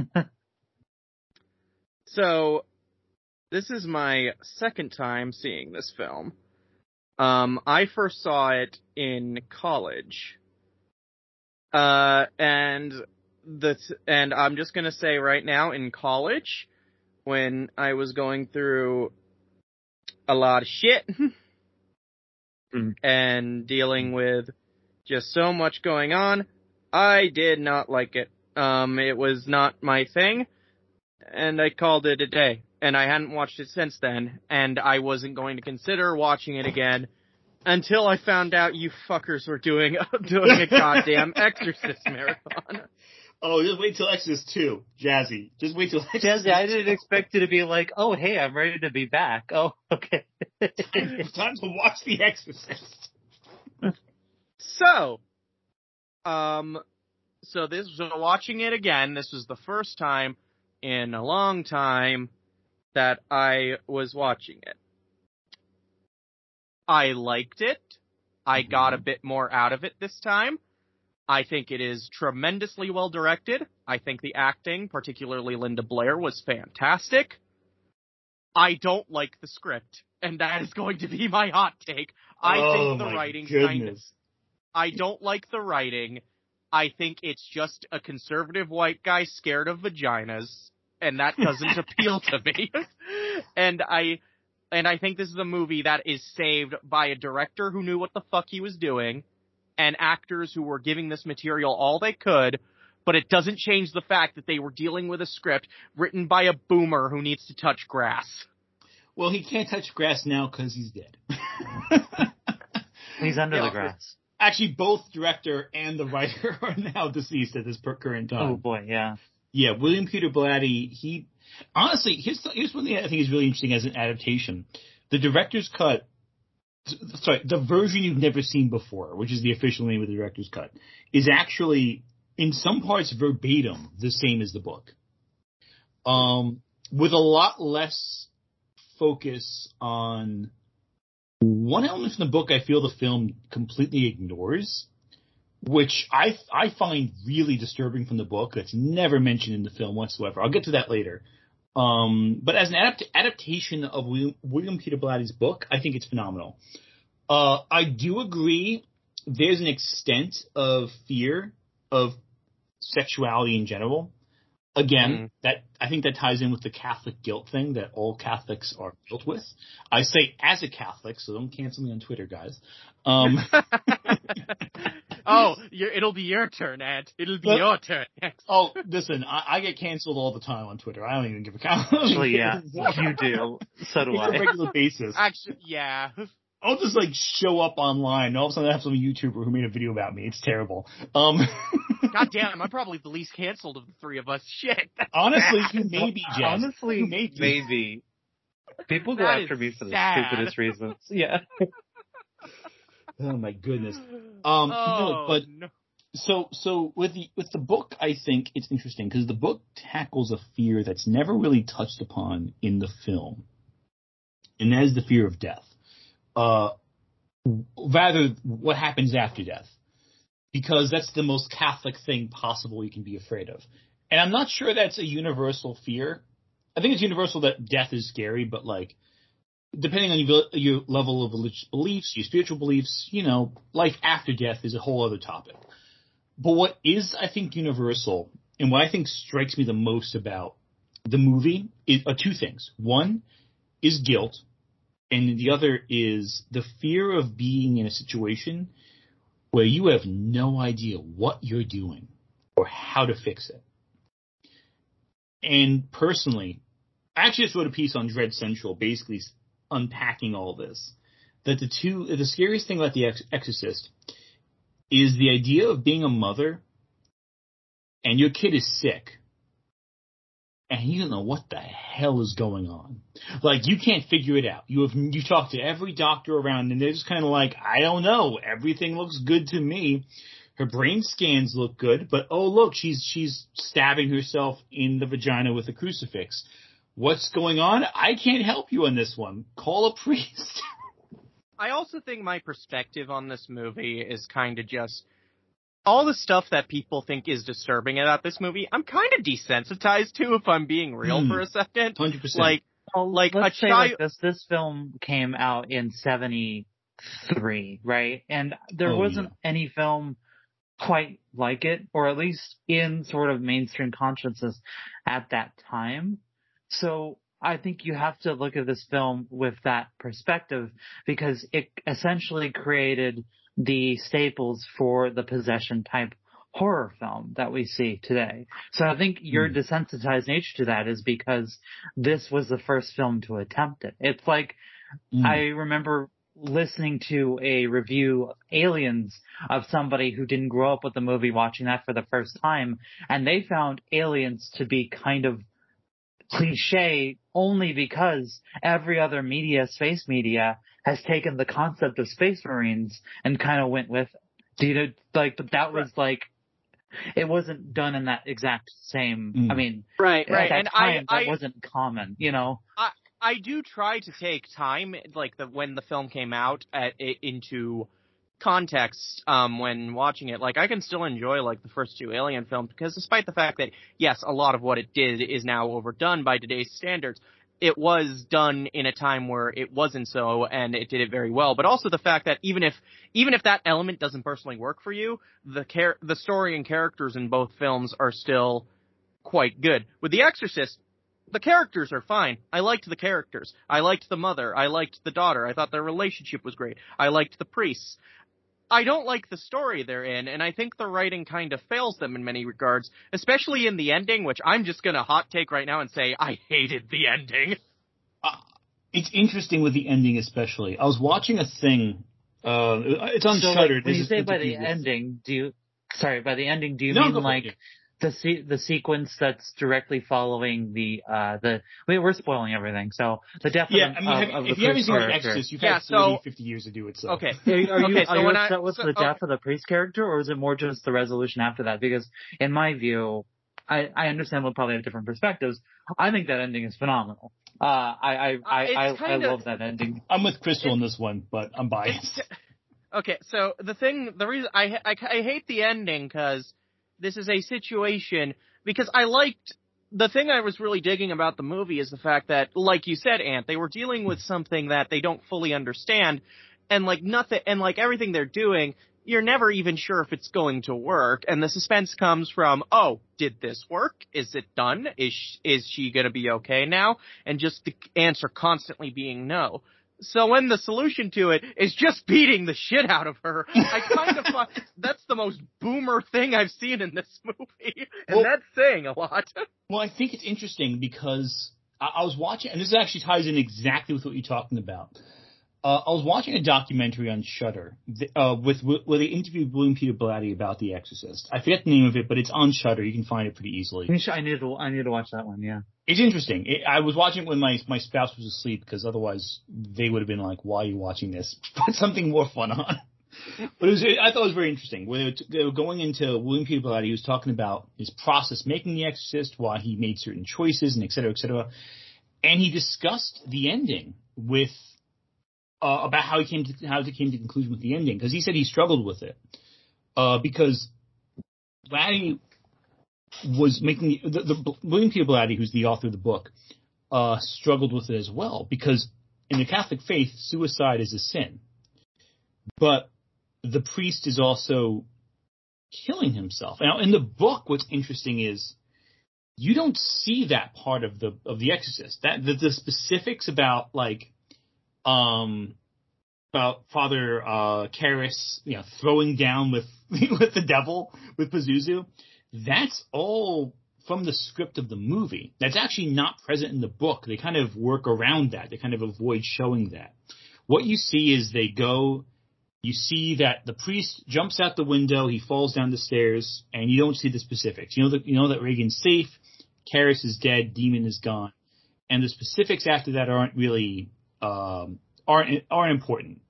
So, this is my second time seeing this film. Um, I first saw it in college. Uh, and the, and I'm just gonna say right now, in college, when I was going through a lot of shit, Mm. and dealing with just so much going on, I did not like it. Um, it was not my thing, and I called it a day. And I hadn't watched it since then, and I wasn't going to consider watching it again until I found out you fuckers were doing doing a goddamn Exorcist marathon. Oh, just wait till Exodus two, Jazzy. Just wait till Exodus Jazzy, I didn't expect you to be like, oh, hey, I'm ready to be back. Oh, okay. It's time to watch The Exorcist. So, um, so this, so watching it again, this was the first time in a long time that I was watching it. I liked it. I got a bit more out of it this time. I think it is tremendously well directed. I think the acting, particularly Linda Blair, was fantastic. I don't like the script, and that is going to be my hot take. I oh, think the my writing goodness. kind of, I don't like the writing. I think it's just a conservative white guy scared of vaginas, and that doesn't appeal to me. and I, and I think this is a movie that is saved by a director who knew what the fuck he was doing, and actors who were giving this material all they could, but it doesn't change the fact that they were dealing with a script written by a boomer who needs to touch grass. Well, he can't touch grass now because he's dead. He's under yeah, the grass. Actually, both director and the writer are now deceased at this current time. Oh boy, yeah. Yeah, William Peter Blatty, he, honestly, here's, here's one thing I think is really interesting as an adaptation. The director's cut, sorry, the version you've never seen before, which is the official name of the director's cut, is actually, in some parts, verbatim the same as the book. Um, with a lot less focus on one element from the book I feel the film completely ignores, which I I find really disturbing from the book. That's never mentioned in the film whatsoever. I'll get to that later. Um, but as an adapt- adaptation of William, William Peter Blatty's book, I think it's phenomenal. Uh, I do agree there's an extent of fear of sexuality in general. Again, mm. that I think that ties in with the Catholic guilt thing that all Catholics are guilt with. I say as a Catholic, so don't cancel me on Twitter, guys. Um, oh, you're, it'll be your turn, Ed. It'll be but, your turn next. Oh, listen, I, I get canceled all the time on Twitter. I don't even give a count. Actually, yeah, you do. So do it's I. On a regular basis. Actually, yeah. I'll just like show up online and all of a sudden I have some YouTuber who made a video about me. It's terrible. Um, God damn, I'm probably the least canceled of the three of us. Shit. Honestly, you may be, Jess. Honestly, you may be. maybe. People go that after me for the sad. stupidest reasons. Yeah. Oh my goodness. Um, oh, no, but no. so so with the with the book, I think it's interesting because the book tackles a fear that's never really touched upon in the film, and that is the fear of death. Uh, rather, what happens after death, because that's the most Catholic thing possible you can be afraid of. And I'm not sure that's a universal fear. I think it's universal that death is scary, but like, depending on your, your level of religious beliefs, your spiritual beliefs, you know, life after death is a whole other topic. But what is, I think, universal, and what I think strikes me the most about the movie is, are two things. One is guilt. And the other is the fear of being in a situation where you have no idea what you're doing or how to fix it. And personally, I actually just wrote a piece on Dread Central basically unpacking all this. That the two, the scariest thing about The Exorcist is the idea of being a mother and your kid is sick. And you don't know what the hell is going on. Like, you can't figure it out. You have you talk to every doctor around, and they're just kind of like, I don't know. Everything looks good to me. Her brain scans look good, but oh look, she's she's stabbing herself in the vagina with a crucifix. What's going on? I can't help you on this one. Call a priest. I also think my perspective on this movie is kind of just all the stuff that people think is disturbing about this movie, I'm kind of desensitized to, if I'm being real mm, for a second. one hundred percent. Like, well, like let's a say child. Like this, this film came out in seventy-three, right? And there oh, wasn't yeah. any film quite like it, or at least in sort of mainstream consciousness at that time. So I think you have to look at this film with that perspective, because it essentially created the staples for the possession type horror film that we see today. So I think your mm. desensitized nature to that is because this was the first film to attempt it. It's like, mm. I remember listening to a review of Aliens of somebody who didn't grow up with the movie, watching that for the first time, and they found Aliens to be kind of cliche only because every other media, space media, has taken the concept of Space Marines and kind of went with it. Do you know, like, but that was like, it wasn't done in that exact same, mm. I mean, right, at right. that and time, I, that I, wasn't common, you know? I, I do try to take time, like, the, when the film came out, at, into context, um, when watching it. Like, I can still enjoy, like, the first two Alien films, because despite the fact that, yes, a lot of what it did is now overdone by today's standards, it was done in a time where it wasn't so, and it did it very well. But also the fact that even if even if that element doesn't personally work for you, the char- the story and characters in both films are still quite good. With The Exorcist, the characters are fine. I liked the characters. I liked the mother. I liked the daughter. I thought their relationship was great. I liked the priests. I don't like the story they're in, and I think the writing kind of fails them in many regards, especially in the ending, which I'm just going to hot take right now and say I hated the ending. Uh, it's interesting with the ending especially. I was watching a thing. Uh, it's on so Shudder. Like, when you say by the ending, do you... Sorry, by the ending, do you no, mean like... It. The se- the sequence that's directly following the uh the wait we're spoiling everything so the death yeah of, I mean have, of, of if the you haven't seen character. Exorcist you've yeah, had forty, so, fifty years to do it so okay are you, are you, okay, so are you when upset I, with so, the death okay. of the priest character, or is it more just the resolution after that? Because in my view, I I understand we'll probably have different perspectives. I think that ending is phenomenal. Uh I I I I, I love that ending. I'm with Crystal on this one, but I'm biased. Okay, so the thing the reason I I, I hate the ending because this is a situation. Because I liked, the thing I was really digging about the movie is the fact that, like you said, Ant, they were dealing with something that they don't fully understand, and like nothing, and like everything they're doing, you're never even sure if it's going to work, and the suspense comes from, oh, did this work? Is it done? Is she, is she gonna be okay now? And just the answer constantly being no. So when the solution to it is just beating the shit out of her, I kind of thought that's the most boomer thing I've seen in this movie, and well, that's saying a lot. Well, I think it's interesting because I, I was watching, and this actually ties in exactly with what you're talking about. Uh, I was watching a documentary on Shudder uh, with where they interviewed William Peter Blatty about The Exorcist. I forget the name of it, but it's on Shudder. You can find it pretty easily. I need to I need to watch that one. Yeah, it's interesting. It, I was watching it when my my spouse was asleep because otherwise they would have been like, "Why are you watching this? Put something more fun on." But it was I thought it was very interesting. Where they were, t- they were going into William Peter Blatty, he was talking about his process making The Exorcist, why he made certain choices, and et cetera, et cetera. And he discussed the ending with. Uh, about how he came to how he came to conclusion with the ending, because he said he struggled with it uh, because Blatty was making the, the, the William Peter Blatty, who's the author of the book, uh, struggled with it as well, because in the Catholic faith, suicide is a sin, but the priest is also killing himself. Now, in the book, what's interesting is you don't see that part of the of the Exorcist. That the, the specifics about like. Um, about Father uh, Karras, you know, throwing down with with the devil with Pazuzu. That's all from the script of the movie. That's actually not present in the book. They kind of work around that. They kind of avoid showing that. What you see is they go. You see that the priest jumps out the window. He falls down the stairs, and you don't see the specifics. You know that you know that Regan's safe. Karras is dead. Demon is gone, and the specifics after that aren't really. Um, aren't, aren't important.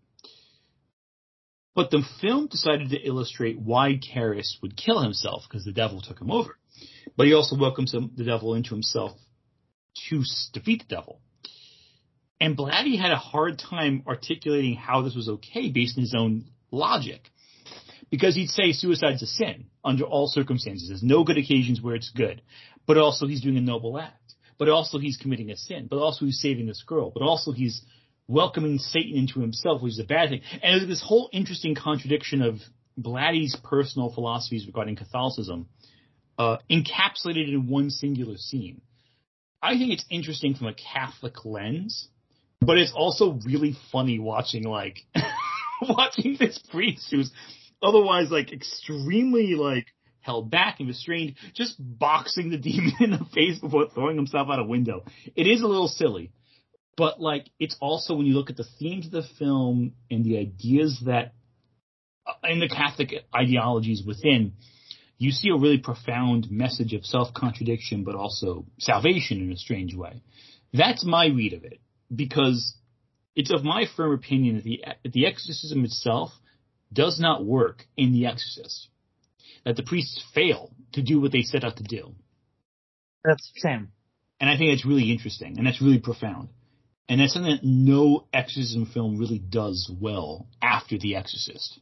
But the film decided to illustrate why Karras would kill himself, because the devil took him over. But he also welcomes him, the devil into himself to defeat the devil. And Blatty had a hard time articulating how this was okay based on his own logic. Because he'd say suicide's a sin under all circumstances. There's no good occasions where it's good. But also he's doing a noble act. But also he's committing a sin. But also he's saving this girl. But also he's welcoming Satan into himself, which is a bad thing. And there's this whole interesting contradiction of Blatty's personal philosophies regarding Catholicism uh, encapsulated in one singular scene. I think it's interesting from a Catholic lens, but it's also really funny watching like watching this priest who's otherwise like extremely like held back and restrained, just boxing the demon in the face before throwing himself out a window. It is a little silly, but like it's also when you look at the themes of the film and the ideas that uh, and the Catholic ideologies within, you see a really profound message of self-contradiction, but also salvation in a strange way. That's my read of it, because it's of my firm opinion that the, the exorcism itself does not work in The Exorcist. That the priests fail to do what they set out to do. That's the same. And I think that's really interesting, and that's really profound. And that's something that no exorcism film really does well after The Exorcist.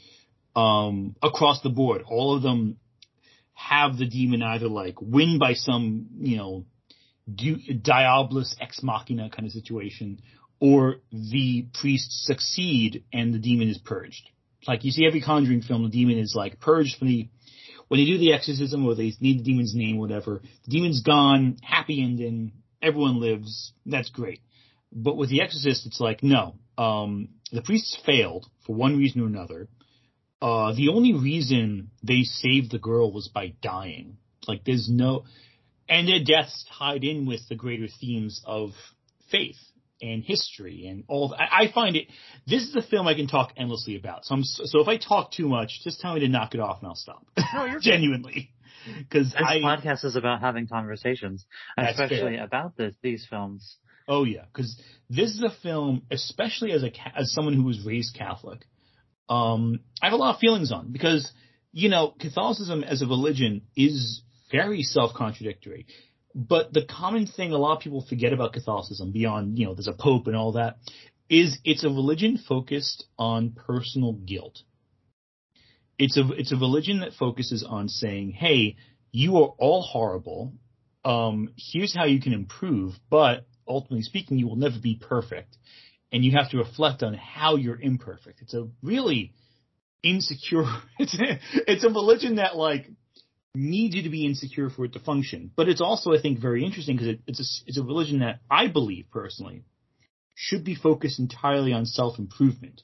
Um, across the board, all of them have the demon either like win by some, you know, Diabolus ex machina kind of situation, or the priests succeed and the demon is purged. Like you see every Conjuring film, the demon is like purged from the, when they do the exorcism or they need the demon's name, whatever, the demon's gone, happy ending, everyone lives, that's great. But with The Exorcist, it's like, no, um, the priests failed for one reason or another. uh, the only reason they saved the girl was by dying. Like, there's no, and their deaths tied in with the greater themes of faith and history and all. I, I find it. This is a film I can talk endlessly about. So I'm so if I talk too much, just tell me to knock it off and I'll stop. No, you're genuinely. Because this I, podcast is about having conversations, especially fair. about this, these films. Oh yeah, because this is a film, especially as a as someone who was raised Catholic, um, I have a lot of feelings on, because you know Catholicism as a religion is very self-contradictory. But the common thing a lot of people forget about Catholicism, beyond you know there's a pope and all that, is it's a religion focused on personal guilt. It's a it's a religion that focuses on saying, hey, you are all horrible. Um, here's how you can improve, but ultimately speaking, you will never be perfect, and you have to reflect on how you're imperfect. It's a really insecure. It's a, it's a religion that like needs you to be insecure for it to function. But it's also, I think, very interesting because it, it's a it's a religion that I believe personally should be focused entirely on self-improvement.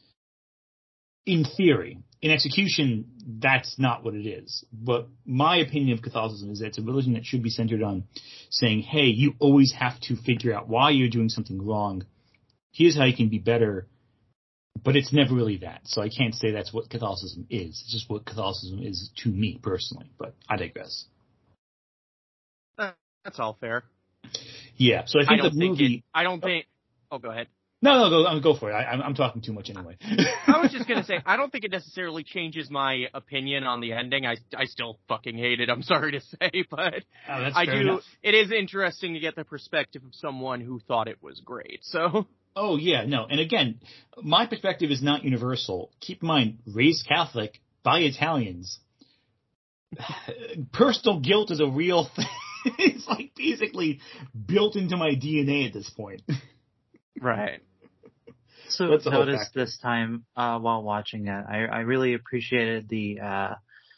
In theory. In execution, that's not what it is. But my opinion of Catholicism is that it's a religion that should be centered on saying, hey, you always have to figure out why you're doing something wrong. Here's how you can be better. But it's never really that. So I can't say that's what Catholicism is. It's just what Catholicism is to me personally. But I digress. Uh, that's all fair. Yeah. So I think I don't the think movie. It, I don't think. Oh, go ahead. No, no, go, go for it. I, I'm, I'm talking too much anyway. I was just gonna say, I don't think it necessarily changes my opinion on the ending. I, I still fucking hate it. I'm sorry to say, but oh, that's I fair do. enough. It is interesting to get the perspective of someone who thought it was great. So. Oh yeah, no. And again, my perspective is not universal. Keep in mind, raised Catholic by Italians. Personal guilt is a real thing. It's like basically built into my D N A at this point. Right. So noticed this time uh, while watching it, I, I really appreciated the, uh,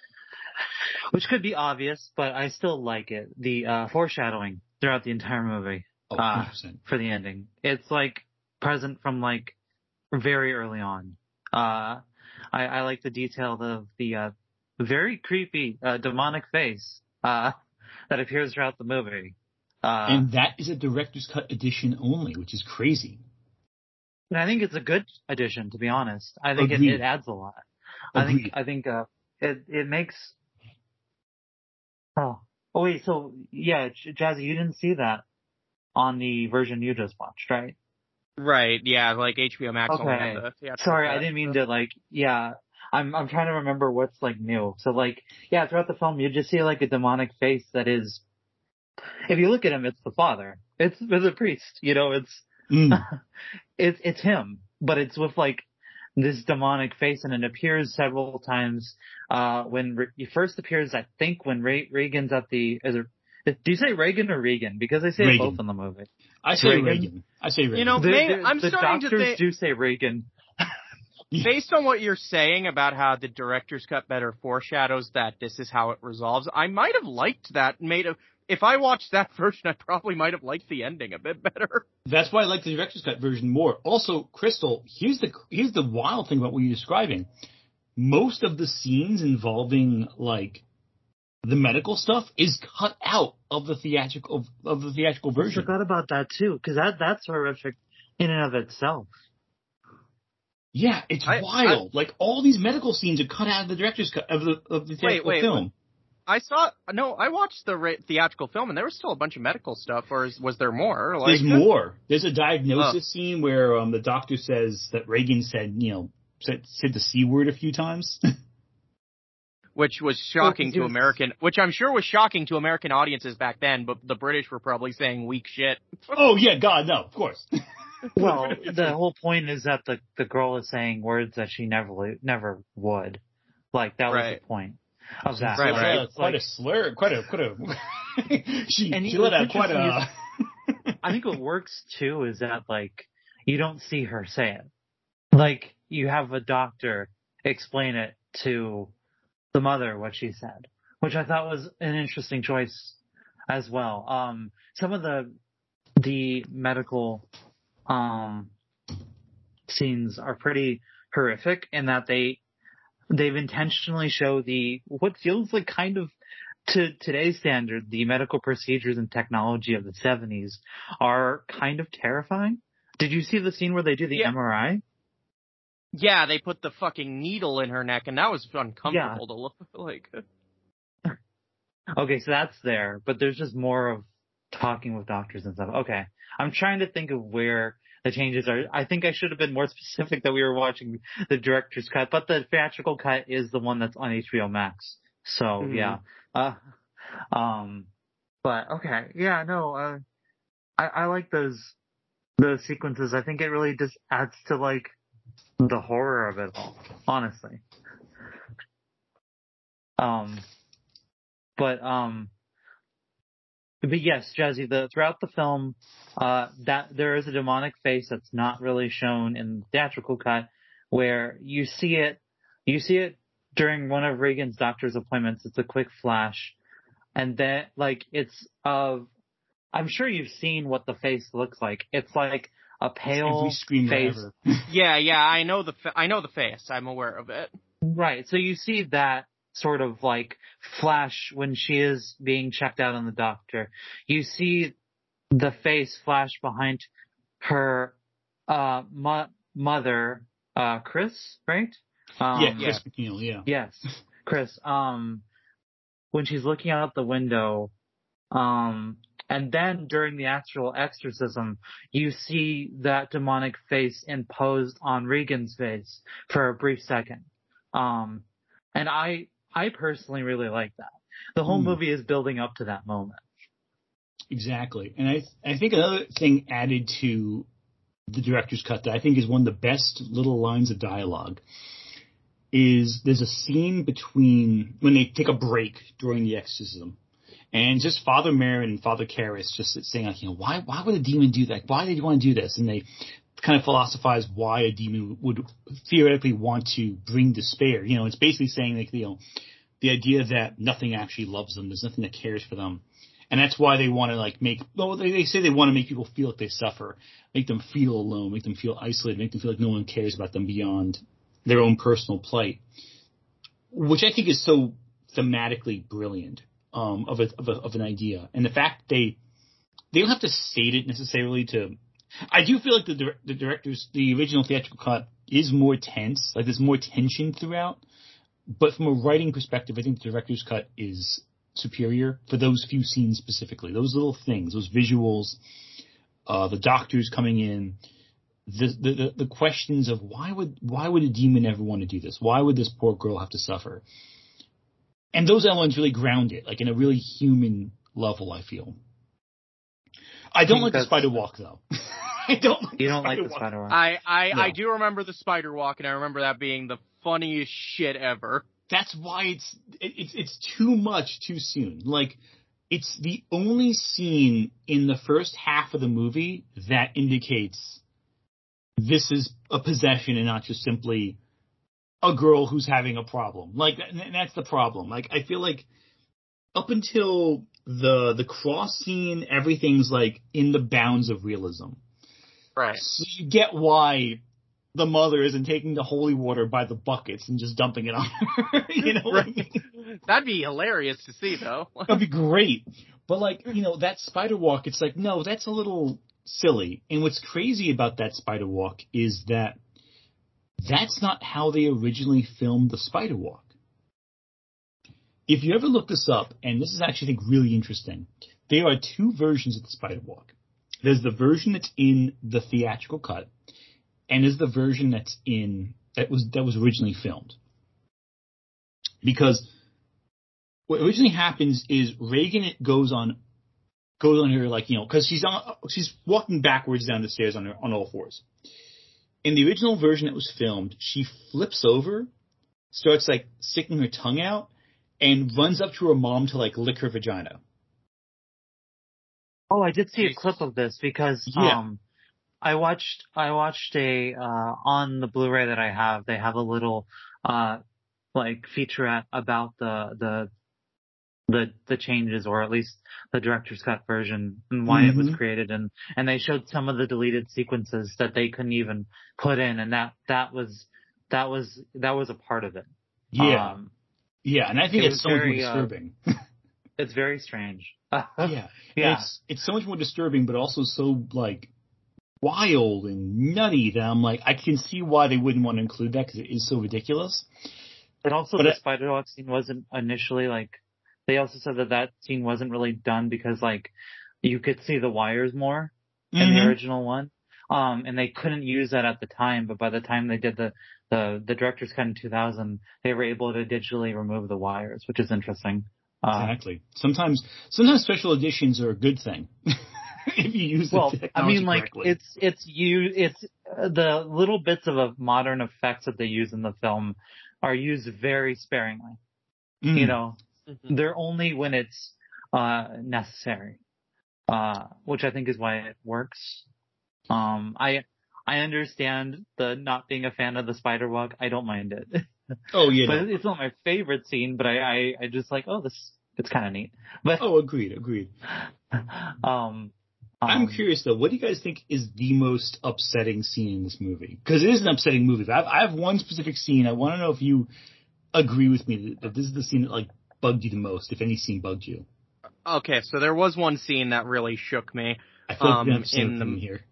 which could be obvious, but I still like it, the uh, foreshadowing throughout the entire movie oh, uh, for the ending. It's like present from like very early on. Uh, I, I like the detail of the uh, very creepy uh, demonic face uh, that appears throughout the movie. Uh, and that is a director's cut edition only, which is crazy. And I think it's a good addition, to be honest. I think it, it adds a lot. Agreed. I think I think uh, it it makes. Oh, oh wait. So yeah, Jazzy, you didn't see that on the version you just watched, right? Right. Yeah, like H B O Max. Okay. Only had the theatrical Sorry, cut, I didn't mean so. to like. Yeah, I'm I'm trying to remember what's like new. So like, yeah, throughout the film, you just see like a demonic face that is. If you look at him, it's the father. It's it's a priest. You know, it's. Mm. it's it's him, but it's with like this demonic face, and it appears several times. Uh, when Re- it first appears, I think when Re- Reagan's at the. Is it, do you say Reagan or Regan? Because they say Reagan. both in the movie. I say Reagan. Reagan. I say Reagan. You know, The, may, the, I'm the starting doctors to think. do say Reagan. Based on what you're saying about how the director's cut better foreshadows that this is how it resolves, I might have liked that. Made a, if I watched that version, I probably might have liked the ending a bit better. That's why I like the director's cut version more. Also, Crystal, here's the here's the wild thing about what you're describing. Most of the scenes involving like the medical stuff is cut out of the theatrical of, of the theatrical version. I forgot about that too, because that that's horrific in and of itself. Yeah, it's I, wild. I, like all these medical scenes are cut out of the director's cut of the of the theatrical wait, wait, film. Wait. I saw no. I watched the re- theatrical film, and there was still a bunch of medical stuff. Or is, was there more? Like, There's more. There's a diagnosis oh. scene where um, the doctor says that Reagan said, you know, said, said the C word a few times. Which was shocking to American, which I'm sure was shocking to American audiences back then, but the British were probably saying weak shit. Oh yeah, God, no, of course. Well, the whole point is that the the girl is saying words that she never never would. Like that was right. the point of that. Right, right. right. Uh, quite like, a slur, quite a quite a. she and she let out quite a. I think what works too is that like you don't see her say it. Like you have a doctor explain it to the mother what she said, which I thought was an interesting choice as well. Um, some of the the medical um, scenes are pretty horrific in that they they've intentionally show the what feels like kind of to today's standard, the medical procedures and technology of the seventies are kind of terrifying. Did you see the scene where they do the Yeah. M R I? Yeah, they put the fucking needle in her neck, and that was uncomfortable Yeah. to look like. Okay, so that's there, but there's just more of talking with doctors and stuff. Okay. I'm trying to think of where the changes are. I think I should have been more specific that we were watching the director's cut, but the theatrical cut is the one that's on H B O Max. So, Mhm. yeah. Uh, um, but okay. Yeah, no, uh, I, I like those, those sequences. I think it really just adds to like the horror of it all, honestly. Um, but, um, but yes, Jazzy, the, throughout the film, uh, that there is a demonic face that's not really shown in the theatrical cut, where you see it, you see it during one of Regan's doctor's appointments. It's a quick flash. And then, like, it's of, I'm sure you've seen what the face looks like. It's like a pale Every scream face. ever. Yeah, yeah, I know the fa- I know the face. I'm aware of it. Right. So you see that sort of like flash when she is being checked out on the doctor. You see the face flash behind her uh mo- mother, uh Chris, right? Um, yeah, Chris McNeil, yeah. Yes, Chris. Um, when she's looking out the window, um, and then during the actual exorcism, you see that demonic face imposed on Regan's face for a brief second. Um, and I, I personally really like that. The whole Hmm. movie is building up to that moment. Exactly. And I I think another thing added to the director's cut that I think is one of the best little lines of dialogue is there's a scene between when they take a break during the exorcism. And just Father Merrin and Father Karras just saying, like, you know, why why would a demon do that? Why did you want to do this? And they kind of philosophize why a demon would theoretically want to bring despair. You know, it's basically saying, like, you know, the idea that nothing actually loves them, there's nothing that cares for them. And that's why they want to, like, make, well, they, they say they want to make people feel like they suffer, make them feel alone, make them feel isolated, make them feel like no one cares about them beyond their own personal plight, which I think is so thematically brilliant. Um, of a, of a of an idea, and the fact they they don't have to state it necessarily to. I do feel like the the director's the original theatrical cut is more tense, like there's more tension throughout. But from a writing perspective, I think the director's cut is superior for those few scenes specifically. Those little things, those visuals, uh, the doctors coming in, the, the the the questions of why would why would a demon ever want to do this? Why would this poor girl have to suffer? And those elements really ground it, like in a really human level, I feel. I don't I like the that's- spider walk, though. I don't like You the don't like spider the walk. spider walk. I I, No. I do remember the spider walk, and I remember that being the funniest shit ever. That's why it's it, it's it's too much too soon. Like, it's the only scene in the first half of the movie that indicates this is a possession and not just simply a girl who's having a problem. Like, and that's the problem. Like, I feel like up until the the cross scene, everything's like in the bounds of realism. Right. So you get why the mother isn't taking the holy water by the buckets and just dumping it on her. You know what I mean? That'd be hilarious to see, though. That'd be great. But, like, you know, that spider walk, it's like, no, that's a little silly. And what's crazy about that spider walk is that that's not how they originally filmed the spider walk. If you ever look this up, and this is actually, I think, really interesting, there are two versions of the spider walk. There's the version that's in the theatrical cut, and there's the version that's in that was that was originally filmed. Because what originally happens is Regan goes on goes on her, like, you know, because she's on she's walking backwards down the stairs on her on all fours. In the original version that was filmed, she flips over, starts, like, sticking her tongue out, and runs up to her mom to, like, lick her vagina. Oh, I did see a Jesus. clip of this because Yeah. um, I watched I watched a uh, on the Blu-ray that I have. They have a little uh, like featurette about the the the the changes, or at least the director's cut version, and why it was Mhm. created, and and they showed some of the deleted sequences that they couldn't even put in, and that that was that was that was a part of it. Yeah. Um, yeah, and I think it it's was so much more very, uh, disturbing. it's very strange. yeah. And Yeah. It's, it's so much more disturbing, but also so, like, wild and nutty that I'm like, I can see why they wouldn't want to include that because it is so ridiculous. And also But the I- Spider-Walk scene wasn't initially like, they also said that that scene wasn't really done because like you could see the wires more in the Mhm. original one. Um, and they couldn't use that at the time, but by the time they did the, the, the director's cut in two thousand, they were able to digitally remove the wires, which is interesting. Uh, Exactly. Sometimes, sometimes special editions are a good thing if you use the well, I technology mean, like, correctly. it's, it's you, it's uh, the little bits of uh, modern effects that they use in the film are used very sparingly. Mm. You know, Mhm. they're only when it's uh necessary, uh which I think is why it works. um I I understand the not being a fan of the spider walk. I don't mind it. Oh, you But know. it's not my favorite scene, but I I, I just like, oh, this it's kind of neat. But Oh, agreed, agreed. um, I'm um curious though, what do you guys think is the most upsetting scene in this movie? Because it is an upsetting movie. But I have, I have one specific scene. I want to know if you agree with me that, that this is the scene that like bugged you the most, if any scene bugged you. Okay, so there was one scene that really shook me. I feel like Um, we have the same in the- opinion here.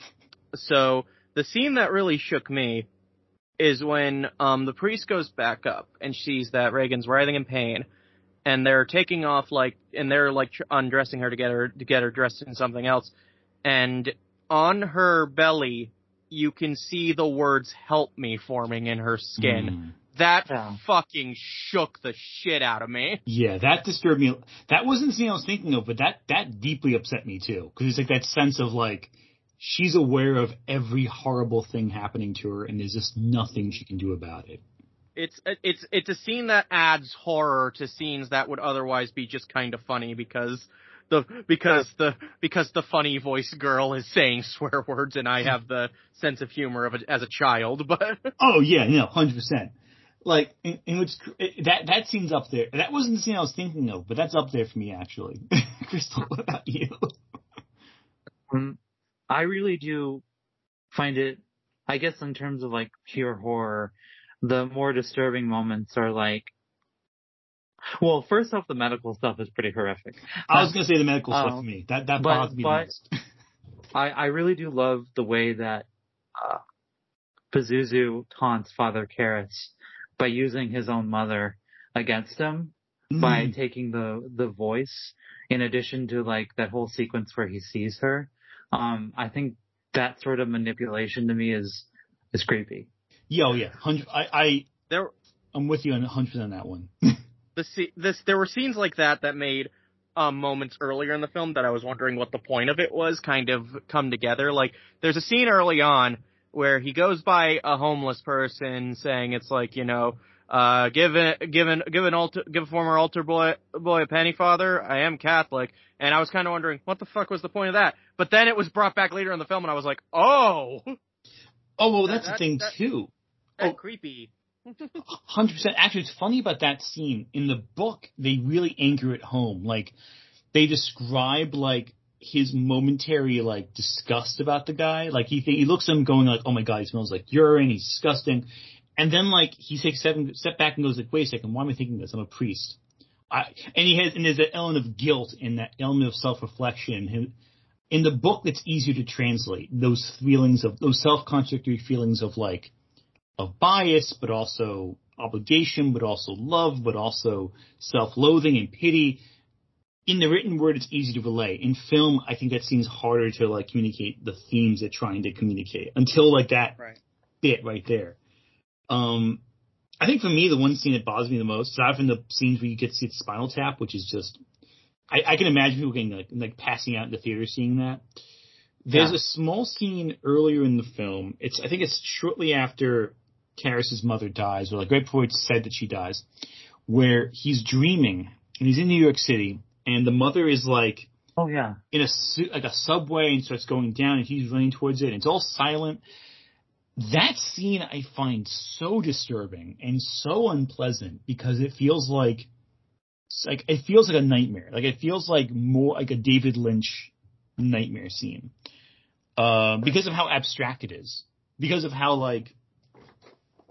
So the scene that really shook me is when um the priest goes back up and sees that Reagan's writhing in pain, and they're taking off like, and they're like tr- undressing her to get her to get her dressed in something else, and on her belly you can see the words "help me" forming in her skin. Mm. That Yeah. fucking shook the shit out of me. Yeah, that disturbed me. That wasn't the scene I was thinking of, but that, that deeply upset me too. Because it's like that sense of like, she's aware of every horrible thing happening to her and there's just nothing she can do about it. It's it's it's a scene that adds horror to scenes that would otherwise be just kind of funny because the because the because the funny voice girl is saying swear words and I have the sense of humor of a, as a child. But Oh yeah, no, one hundred percent. Like, in, in which, that, that scene's up there. That wasn't the scene I was thinking of, but that's up there for me actually. Crystal, what about you? um, I really do find it, I guess in terms of like pure horror, the more disturbing moments are like, well, first off, the medical stuff is pretty horrific. I was gonna say the medical stuff Um, for me. That, that but- bothered me the but- most. I, I really do love the way that uh, Pazuzu taunts Father Karras by using his own mother against him, by Mm. taking the the voice, in addition to like that whole sequence where he sees her. Um, I think that sort of manipulation to me is is creepy. Yeah, oh yeah. Hundred, I, I, there I'm with you on one hundred percent on that one. the se- this there were scenes like that that made um, moments earlier in the film that I was wondering what the point of it was kind of come together. Like there's a scene early on where he goes by a homeless person saying it's like, you know, uh, give it, give an, give an altar, give a former altar boy, boy a penny, father. I am Catholic. And I was kind of wondering what the fuck was the point of that? But then it was brought back later in the film and I was like, oh, Oh, well, That- that's the that- thing that- too. that's Oh. creepy. one hundred percent. Actually, it's funny about that scene. In the book, they really anchor it home. Like, they describe, like, his momentary, like, disgust about the guy. Like, he he looks at him going, like, oh my god, he smells like urine, he's disgusting. And then, like, he takes a step, step back and goes, like, wait a second, why am I thinking this? I'm a priest. I, and he has, and there's that element of guilt and that element of self-reflection. In the book, it's easier to translate those feelings of, those self-contradictory feelings of, like, of bias, but also obligation, but also love, but also self-loathing and pity. In the written word, it's easy to relay. In film, I think that seems harder to like communicate the themes they're trying to communicate until like that Right. bit right there. Um, I think for me, the one scene that bothers me the most, aside from the scenes where you get to see the Spinal Tap, which is just, I, I can imagine people getting like, like passing out in the theater seeing that. There's Yeah. a small scene earlier in the film. It's I think it's shortly after Karras' mother dies, or like right before it's said that she dies, where he's dreaming and he's in New York City, and the mother is like Oh yeah. in a su- like a subway and starts going down, and he's running towards it, and it's all silent. That scene I find so disturbing and so unpleasant because it feels like it's like it feels like a nightmare. Like it feels like more like a David Lynch nightmare scene. Uh, because of how abstract it is. Because of how like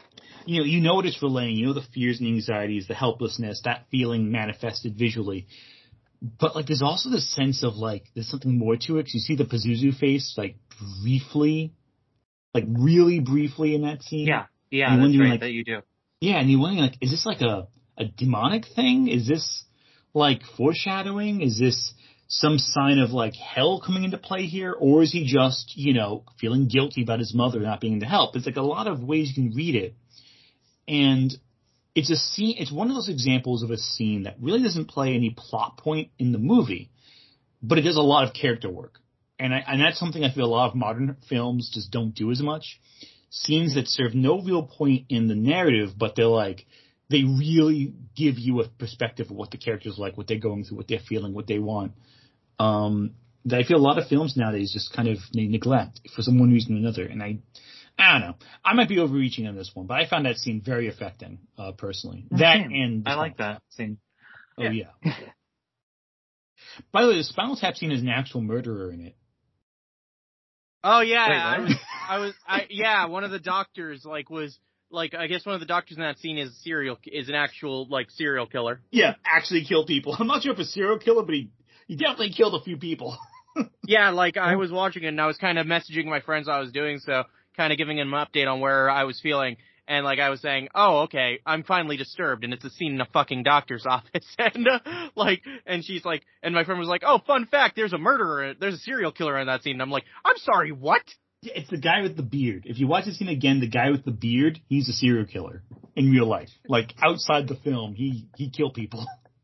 you know, you know what it's relaying. You know the fears and anxieties, the helplessness, that feeling manifested visually. But, like, there's also this sense of, like, there's something more to it. Because you see the Pazuzu face, like, briefly, like, really briefly in that scene. Yeah, yeah, that's right, like, that you do. Yeah, and you're wondering, like, is this, like, a, a demonic thing? Is this, like, foreshadowing? Is this some sign of, like, hell coming into play here? Or is he just, you know, feeling guilty about his mother not being able to help? It's, like, a lot of ways you can read it. And it's a scene, it's one of those examples of a scene that really doesn't play any plot point in the movie, but it does a lot of character work. And I, and that's something I feel a lot of modern films just don't do as much. Scenes that serve no real point in the narrative, but they're like, they really give you a perspective of what the character's like, what they're going through, what they're feeling, what they want. Um, that I feel a lot of films nowadays just kind of they neglect for some one reason or another. And I, I don't know. I might be overreaching on this one, but I found that scene very affecting, uh, personally. That and I like that scene. Oh yeah. yeah. By the way, the Spinal Tap scene has an actual murderer in it. Oh yeah, Wait, I was, I was, I yeah. One of the doctors like was like I guess one of the doctors in that scene is serial is an actual like serial killer. Yeah, actually killed people. I'm not sure if a serial killer, but he he definitely killed a few people. Yeah, like I was watching it and I was kind of messaging my friends I was doing so. Kind of giving him an update on where I was feeling, and like I was saying, oh, okay, I'm finally disturbed, and it's a scene in a fucking doctor's office, and uh, like, and she's like, and my friend was like, oh, fun fact, there's a murderer, there's a serial killer in that scene, and I'm like, I'm sorry, what? Yeah, it's the guy with the beard. If you watch the scene again, the guy with the beard, he's a serial killer in real life. Like, outside the film, he, he killed people.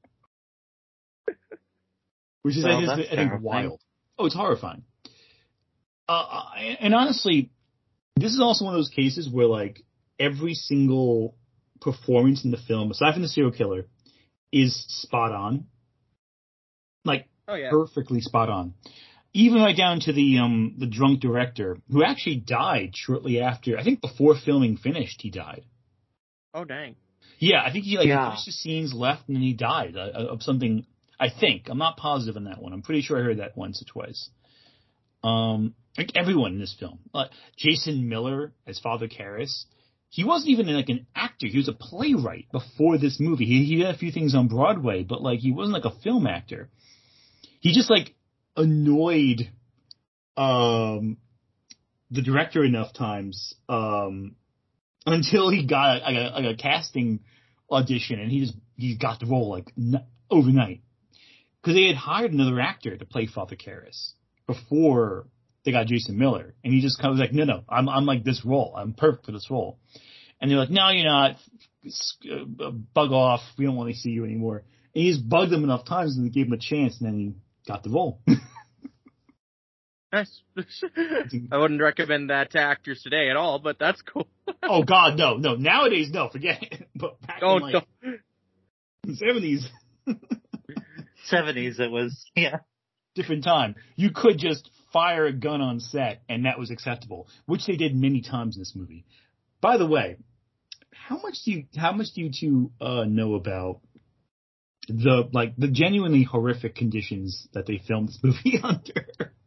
Which is, well, I, think, I think, wild. Oh, it's horrifying. Uh, and honestly, this is also one of those cases where, like, every single performance in the film, aside from the serial killer, is spot on. Like, oh, yeah. perfectly spot on. Even right down to the um the drunk director, who actually died shortly after. I think before filming finished, he died. Oh, dang. Yeah, I think he, like, yeah. finished the scenes, left, and then he died uh, of something, I think. I'm not positive on that one. I'm pretty sure I heard that once or twice. Um... Like everyone in this film, uh, Jason Miller as Father Karras, he wasn't even like an actor. He was a playwright before this movie. He, he did a few things on Broadway, but like he wasn't like a film actor. He just like annoyed um, the director enough times um, until he got like a, like a casting audition, and he just he got the role like n- overnight because they had hired another actor to play Father Karras before they got Jason Miller, and he just kind of was like, no, no, I'm, I'm like this role. I'm perfect for this role. And they're like, no, you're not. Bug off. We don't want to see you anymore. And he just bugged them enough times, and they gave him a chance, and then he got the role. Nice. I wouldn't recommend that to actors today at all, but that's cool. Oh God, no, no. Nowadays, no, forget it. But back oh, in like no. the seventies. seventies, it was, yeah. Different time. You could just fire a gun on set, and that was acceptable, which they did many times in this movie. By the way, how much do you how much do you two uh, know about the like the genuinely horrific conditions that they filmed this movie under?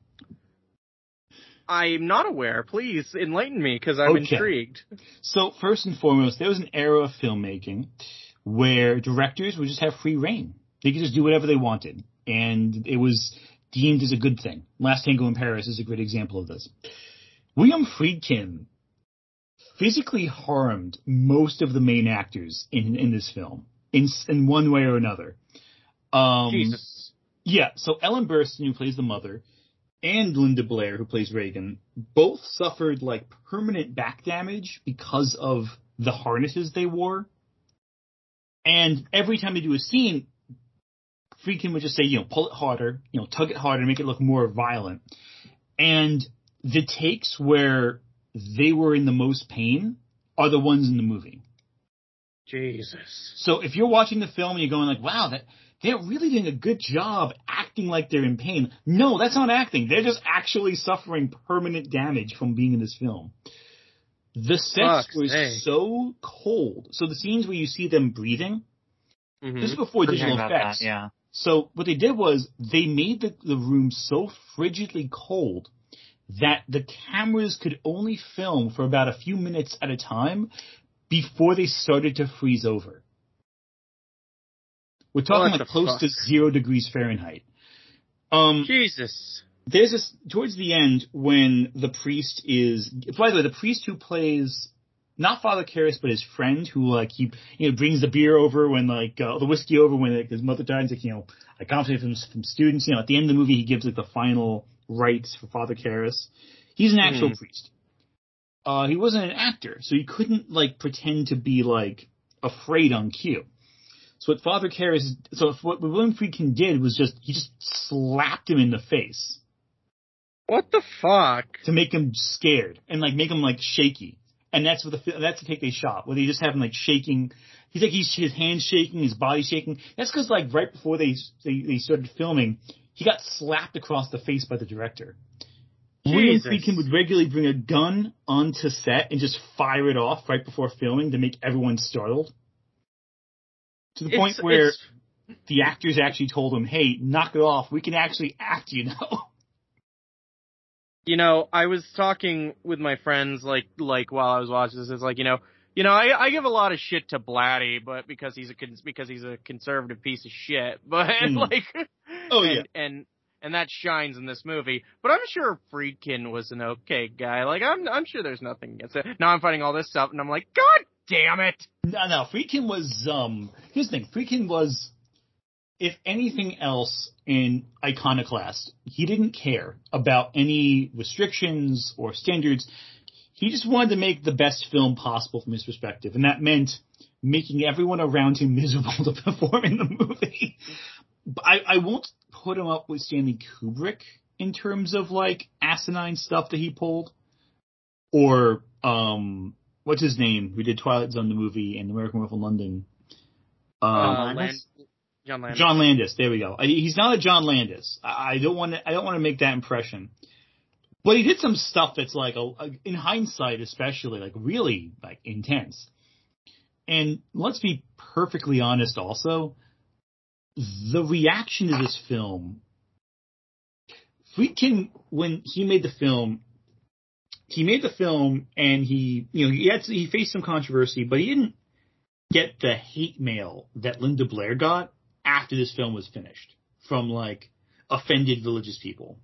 I'm not aware. Please enlighten me, because I'm okay. intrigued. So first and foremost, there was an era of filmmaking where directors would just have free reign. They could just do whatever they wanted, and it was deemed as a good thing. Last Tango in Paris is a great example of this. William Friedkin physically harmed most of the main actors in, in this film, in in one way or another. Um, Jesus. Yeah, so Ellen Burstyn, who plays the mother, and Linda Blair, who plays Reagan, both suffered, like, permanent back damage because of the harnesses they wore. And every time they do a scene, Friedkin would just say, you know, pull it harder, you know, tug it harder, make it look more violent. And the takes where they were in the most pain are the ones in the movie. Jesus. So if you're watching the film and you're going like, wow, that they're really doing a good job acting like they're in pain. No, that's not acting. They're just actually suffering permanent damage from being in this film. The sets were so cold. So the scenes where you see them breathing, mm-hmm. this is before digital effects. That, yeah. So what they did was they made the, the room so frigidly cold that the cameras could only film for about a few minutes at a time before they started to freeze over. We're talking What like the close fuck? to zero degrees Fahrenheit. Um, Jesus. There's this, towards the end, when the priest is, by the way, the priest who plays, not Father Karras, but his friend, who, like, he, you know, brings the beer over when, like, uh, the whiskey over when, like, his mother dies, like, you know, like, confidence from, from students, you know, at the end of the movie, he gives, like, the final rites for Father Karras. He's an actual Mhm. priest. Uh, he wasn't an actor, so he couldn't, like, pretend to be, like, afraid on cue. So what Father Karras, so what William Friedkin did was just, he just slapped him in the face. What the fuck? To make him scared and like make him like shaky, and that's what the that's the take they shot where they just have him like shaking. He's like he's his hands shaking, his body shaking. That's because like right before they, they they started filming, he got slapped across the face by the director. William Jesus. Friedkin would regularly bring a gun onto set and just fire it off right before filming to make everyone startled. To the point It's- where it's- the actors actually told him, "Hey, knock it off. We can actually act, you know." You know, I was talking with my friends, like, like while I was watching this, it's like, you know, you know, I, I give a lot of shit to Blatty, but because he's a cons- because he's a conservative piece of shit, but Mm. like, Oh, and, yeah. and and that shines in this movie. But I'm sure Friedkin was an okay guy. Like, I'm I'm sure there's nothing against it. Now I'm finding all this stuff, and I'm like, God damn it! No, no, Friedkin was, um, here's the thing, Friedkin was, if anything else, in Iconoclast. He didn't care about any restrictions or standards. He just wanted to make the best film possible from his perspective, and that meant making everyone around him miserable to perform in the movie. But I, I won't put him up with Stanley Kubrick in terms of, like, asinine stuff that he pulled, or, um... what's his name? Who did Twilight Zone the movie and American Werewolf in London? Um, Uh, Landis? Land- John Landis. John Landis. There we go. I, he's not a John Landis. I, I don't want to. I don't want to make that impression. But he did some stuff that's like, a, a, in hindsight, especially like really like intense. And let's be perfectly honest. Also, the reaction to this film, Friedkin, when he made the film. He made the film, and he, you know, he had to, he faced some controversy, but he didn't get the hate mail that Linda Blair got after this film was finished from like offended religious people.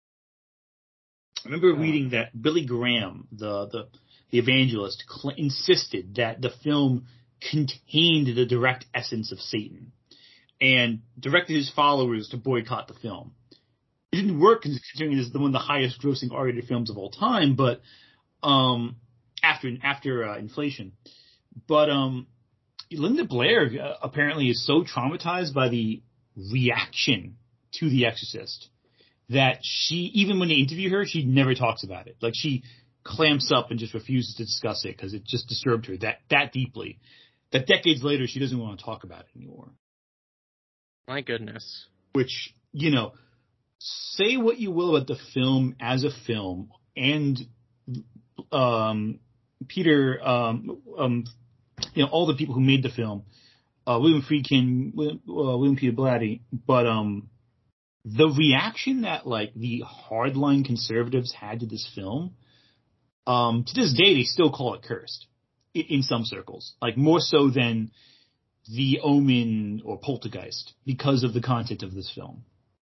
I remember reading that Billy Graham, the the, the evangelist, cl- insisted that the film contained the direct essence of Satan, and directed his followers to boycott the film. It didn't work considering it is one of the highest grossing R-rated films of all time, but um, after after uh, inflation. But um, Linda Blair uh, apparently is so traumatized by the reaction to The Exorcist that she, even when they interview her, she never talks about it. Like, she clamps up and just refuses to discuss it because it just disturbed her that, that deeply. That decades later, she doesn't want to talk about it anymore. My goodness. Which, you know... Say what you will about the film as a film, and um, Peter, um, um, you know, all the people who made the film, uh, William Friedkin, William, uh, William Peter Blatty, but um, the reaction that like the hardline conservatives had to this film, um, to this day they still call it cursed in, in some circles, like more so than The Omen or Poltergeist because of the content of this film.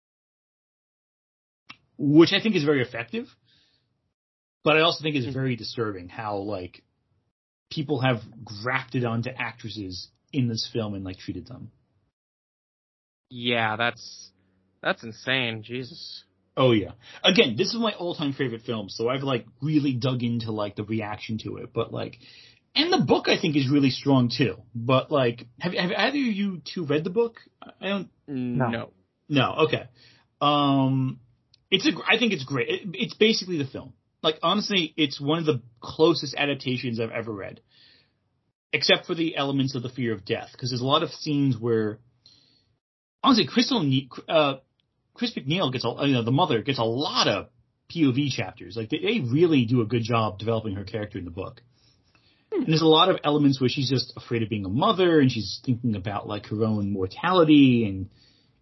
Which I think is very effective, but I also think is very disturbing how, like, people have grafted onto actresses in this film and, like, treated them. Yeah, that's that's insane. Jesus. Oh, yeah. Again, this is my all-time favorite film, so I've, like, really dug into, like, the reaction to it. But, like, and the book, I think, is really strong, too. But, like, have, have either of you two read the book? I don't... No. No. No, okay. Um... It's a, I think it's great. It, it's basically the film. Like, honestly, it's one of the closest adaptations I've ever read. Except for the elements of the fear of death. Because there's a lot of scenes where, honestly, Crystal, uh, Chris McNeil gets, a, you know, the mother gets a lot of P O V chapters. Like, they, they really do a good job developing her character in the book. And there's a lot of elements where she's just afraid of being a mother, and she's thinking about, like, her own mortality, and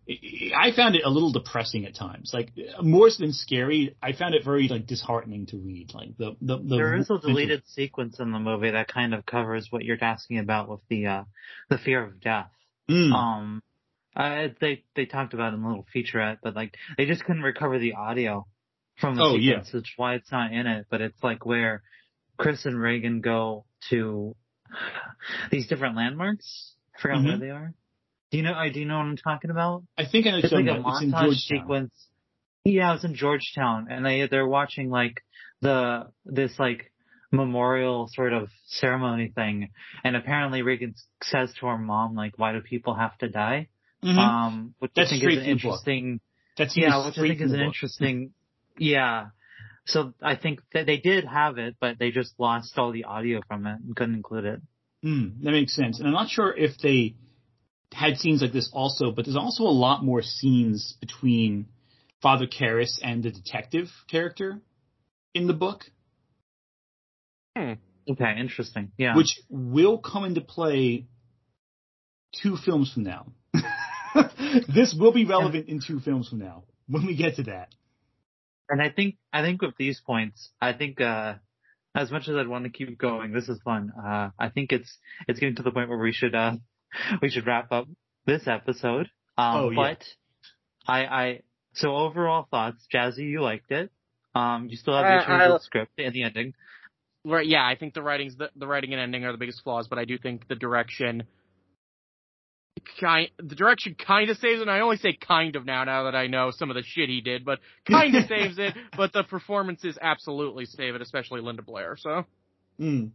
I found it a little depressing at times. Like more than scary, I found it very like disheartening to read. Like the the, the there is a deleted sequence in the movie that kind of covers what you're asking about with the uh, the fear of death. Mm. Um, uh, they they talked about it in a little featurette, but like they just couldn't recover the audio from the oh, sequence, yeah. which is why it's not in it. But it's like where Chris and Reagan go to these different landmarks. I forgot mm-hmm. where they are. Do you know? I do you know what I'm talking about? I think I know. It's like a it's in montage sequence. Yeah, it's in Georgetown, and they they're watching like the this like memorial sort of ceremony thing, and apparently Reagan says to her mom like, "Why do people have to die?" Mm-hmm. Um, which That's I think is an interesting. That's yeah, which I think is an interesting. Yeah, so I think that they did have it, but they just lost all the audio from it and couldn't include it. Mm, that makes sense, and I'm not sure if they had scenes like this also, but there's also a lot more scenes between Father Karras and the detective character in the book. Hmm. Okay, interesting. Yeah. Which will come into play two films from now. This will be relevant and, in two films from now when we get to that. And I think I think with these points, I think uh, as much as I'd want to keep going, this is fun. Uh, I think it's it's getting to the point where we should uh, we should wrap up this episode. Um, oh, yeah. But I, I, so overall thoughts, Jazzy, you liked it. Um, you still have I, issues I, with the script and the ending. Right, yeah, I think the writings, the, the writing and ending are the biggest flaws, but I do think the direction, kind, the direction kind of saves it. And I only say kind of now, now that I know some of the shit he did, but kind of saves it. But the performances absolutely save it, especially Linda Blair. So. Mm.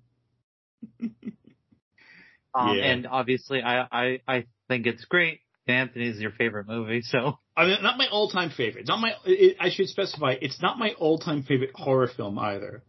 Um, yeah. And obviously, I, I, I think it's great. Anthony's your favorite movie, so. I mean, not my all-time favorite. Not my. It, I should specify, it's not my all-time favorite horror film either.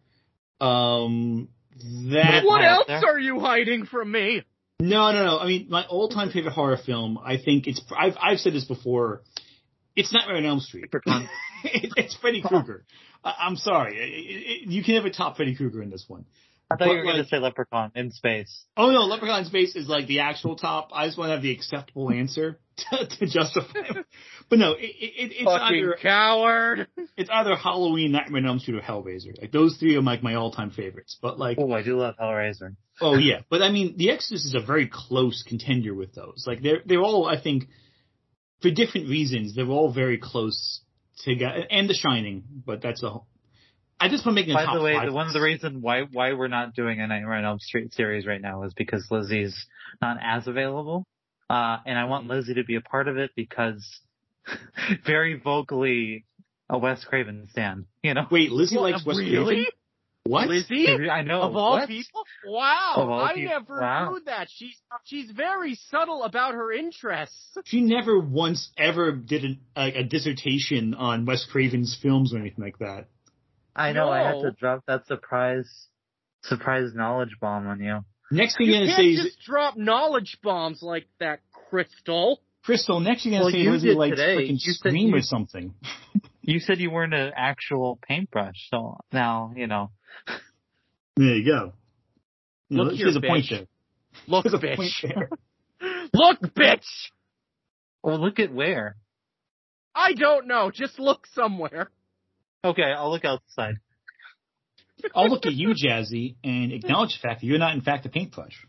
Um, that. What else are you hiding from me? No, no, no. I mean, my all-time favorite horror film. I think it's. I've I've said this before. It's Nightmare on Elm Street. it, it's Freddy Krueger. I, I'm sorry. It, it, you can never top Freddy Krueger in this one. I thought but you were like, going to say Leprechaun in Space. Oh no, Leprechaun in Space is like the actual top. I just want to have the acceptable answer to, to justify it. But no, it, it, it's Fucking either coward. It's either Halloween, Nightmare on Elm Street, or Hellraiser. Like those three are like my all-time favorites. But like, oh, I do love Hellraiser. Oh yeah, but I mean, The Exorcist is a very close contender with those. Like they're they're all, I think, for different reasons, they're all very close together. And The Shining, but that's a. I just want to make a By top the way, five. the one of the reasons why why we're not doing a Nightmare on Elm Street series right now is because Lizzie's not as available, uh, and I want Lizzie to be a part of it because very vocally a Wes Craven stan. You know. Wait, Lizzie what, likes Wes really? Craven? What? Lizzie? I know. Of all what? people? Wow. Of all I people? never Wow. knew that. She's she's very subtle about her interests. She never once ever did an, like a dissertation on Wes Craven's films or anything like that. I know. No. I had to drop that surprise surprise knowledge bomb on you. Next thing You you're going to can't say is just drop knowledge bombs like that, Crystal. Crystal. Next thing you're Well, going to you say Lizzie did likes today. freaking You said Scream you- or something. You said you weren't an actual paintbrush, so now you know. There you go. You know, Look here, there's a point bitch. there. Look, There's a point bitch. there. Look, bitch. Well, look at where. I don't know. Just look somewhere. Okay, I'll look outside. I'll look at you, Jazzy, and acknowledge the fact that you're not, in fact, a paintbrush.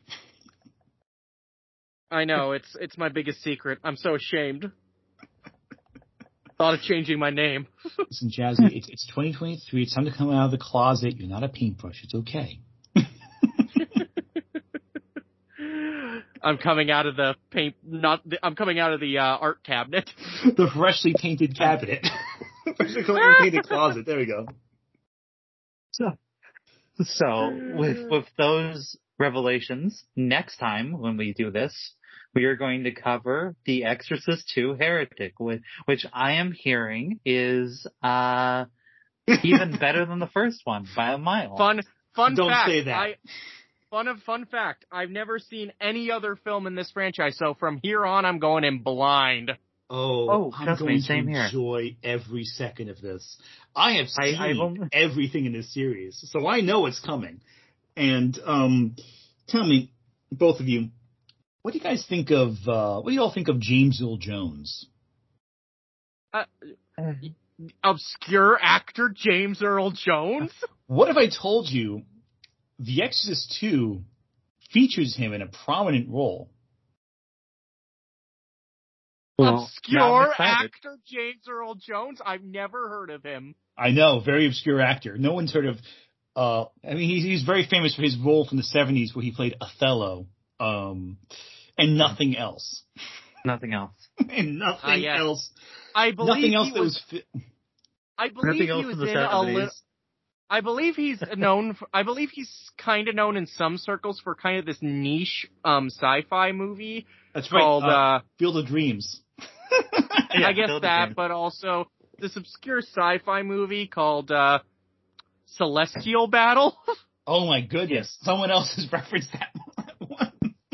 I know. It's it's my biggest secret. I'm so ashamed. Thought of changing my name. Listen, Jazzy, it's, it's twenty twenty-three. It's time to come out of the closet. You're not a paintbrush. It's okay. I'm coming out of the paint. Not. The, I'm coming out of the uh, art cabinet. The freshly painted cabinet. Freshly painted closet. There we go. So, so with with those revelations, next time when we do this, we are going to cover The Exorcist two Heretic, which, which I am hearing is uh even better than the first one by a mile. Fun. Fun Don't fact. say that. I, fun of fun fact. I've never seen any other film in this franchise, so from here on, I'm going in blind. Oh, Oh, I'm trust me, going same to here. enjoy every second of this. I have I- seen I've only- everything in this series, so I know it's coming. And um, tell me, both of you, what do you guys think of? Uh, what do you all think of James Earl Jones Uh, obscure actor James Earl Jones? What if I told you The Exorcist two features him in a prominent role? Well, Obscure actor James Earl Jones? I've never heard of him. I know, very obscure actor. No one's heard of. Uh, I mean, he's, he's very famous for his role from the seventies where he played Othello, um, and nothing else. Nothing else. and nothing uh, yes. else. I believe nothing else he that was. was. Fi- I believe he was in a little. I believe he's known. For, I believe he's kind of known in some circles for kind of this niche um, sci-fi movie. That's right. Called uh, uh, Field of Dreams. yeah, I guess that, but also this obscure sci-fi movie called uh, Celestial Battle. Oh my goodness! Someone else has referenced that one.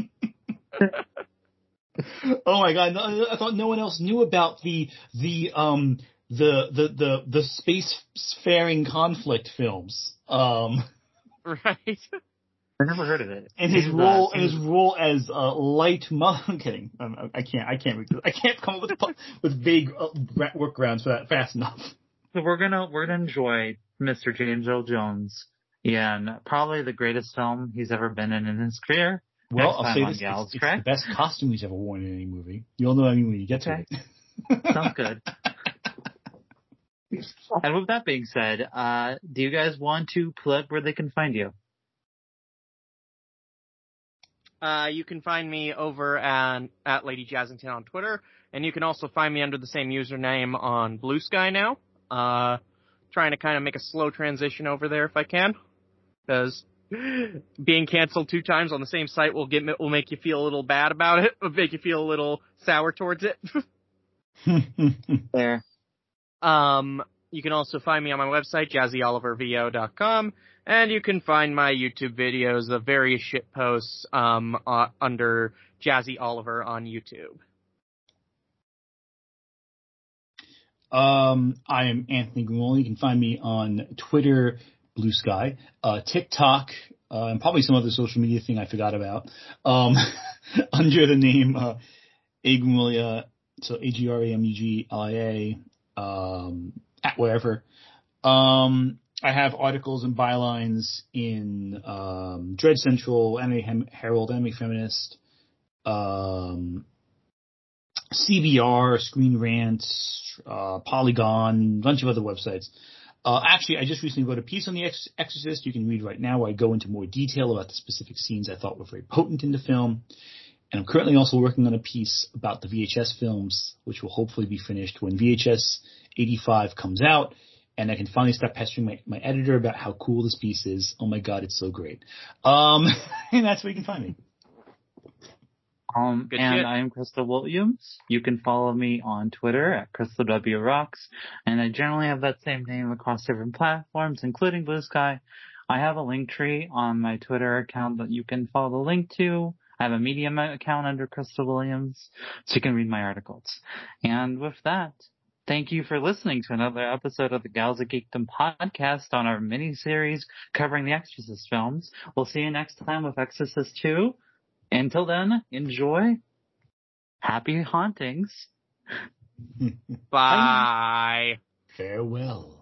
Oh my god! No, I thought no one else knew about the the um the the the the spacefaring conflict films. Um, right. I never heard of it. And his role, and his role as uh, light. Mo- I'm kidding. Um, I can't. I can't. I can't come up with with vague uh, workarounds for that fast enough. So we're gonna we're gonna enjoy Mister James Earl Jones in probably the greatest film he's ever been in in his career. Well, Next I'll time say on this: Gals it's, Track. it's the best costume he's ever worn in any movie. You'll know I mean when you get okay. to it. Sounds good. And with that being said, uh, do you guys want to plug where they can find you? Uh, you can find me over at, at Lady Jazzington on Twitter, and you can also find me under the same username on Blue Sky now. Uh, trying to kind of make a slow transition over there if I can, because being canceled two times on the same site will get will make you feel a little bad about it, will make you feel a little sour towards it. There. Um, you can also find me on my website, jazzy oliver v o dot com. And you can find my YouTube videos of various shit posts um, uh, under Jazzy Oliver on YouTube. Um, I am Anthony Grimold. You can find me on Twitter, Blue Sky, uh, TikTok, uh, and probably some other social media thing I forgot about, um, under the name uh, Agremulia, so A G R A M U G L I A, um, at wherever. Um, I have articles and bylines in um, Dread Central, Anime Herald, Anime Feminist, um, C B R, Screen Rant, uh, Polygon, a bunch of other websites. Uh, actually, I just recently wrote a piece on The Ex- Exorcist you can read right now where I go into more detail about the specific scenes I thought were very potent in the film. And I'm currently also working on a piece about the V H S films, which will hopefully be finished when V H S eighty-five comes out. And I can finally stop pestering my, my editor about how cool this piece is. Oh my god, it's so great. Um, and that's where you can find me. Um, Good and shit. I am Crystal Williams. You can follow me on Twitter at Crystal W Rocks. And I generally have that same name across different platforms, including Blue Sky. I have a link tree on my Twitter account that you can follow the link to. I have a Medium account under Crystal Williams, so you can read my articles. And with that, thank you for listening to another episode of the Gals of Geekdom podcast on our mini-series covering the Exorcist films. We'll see you next time with Exorcist two. Until then, enjoy. Happy hauntings. Bye. Farewell.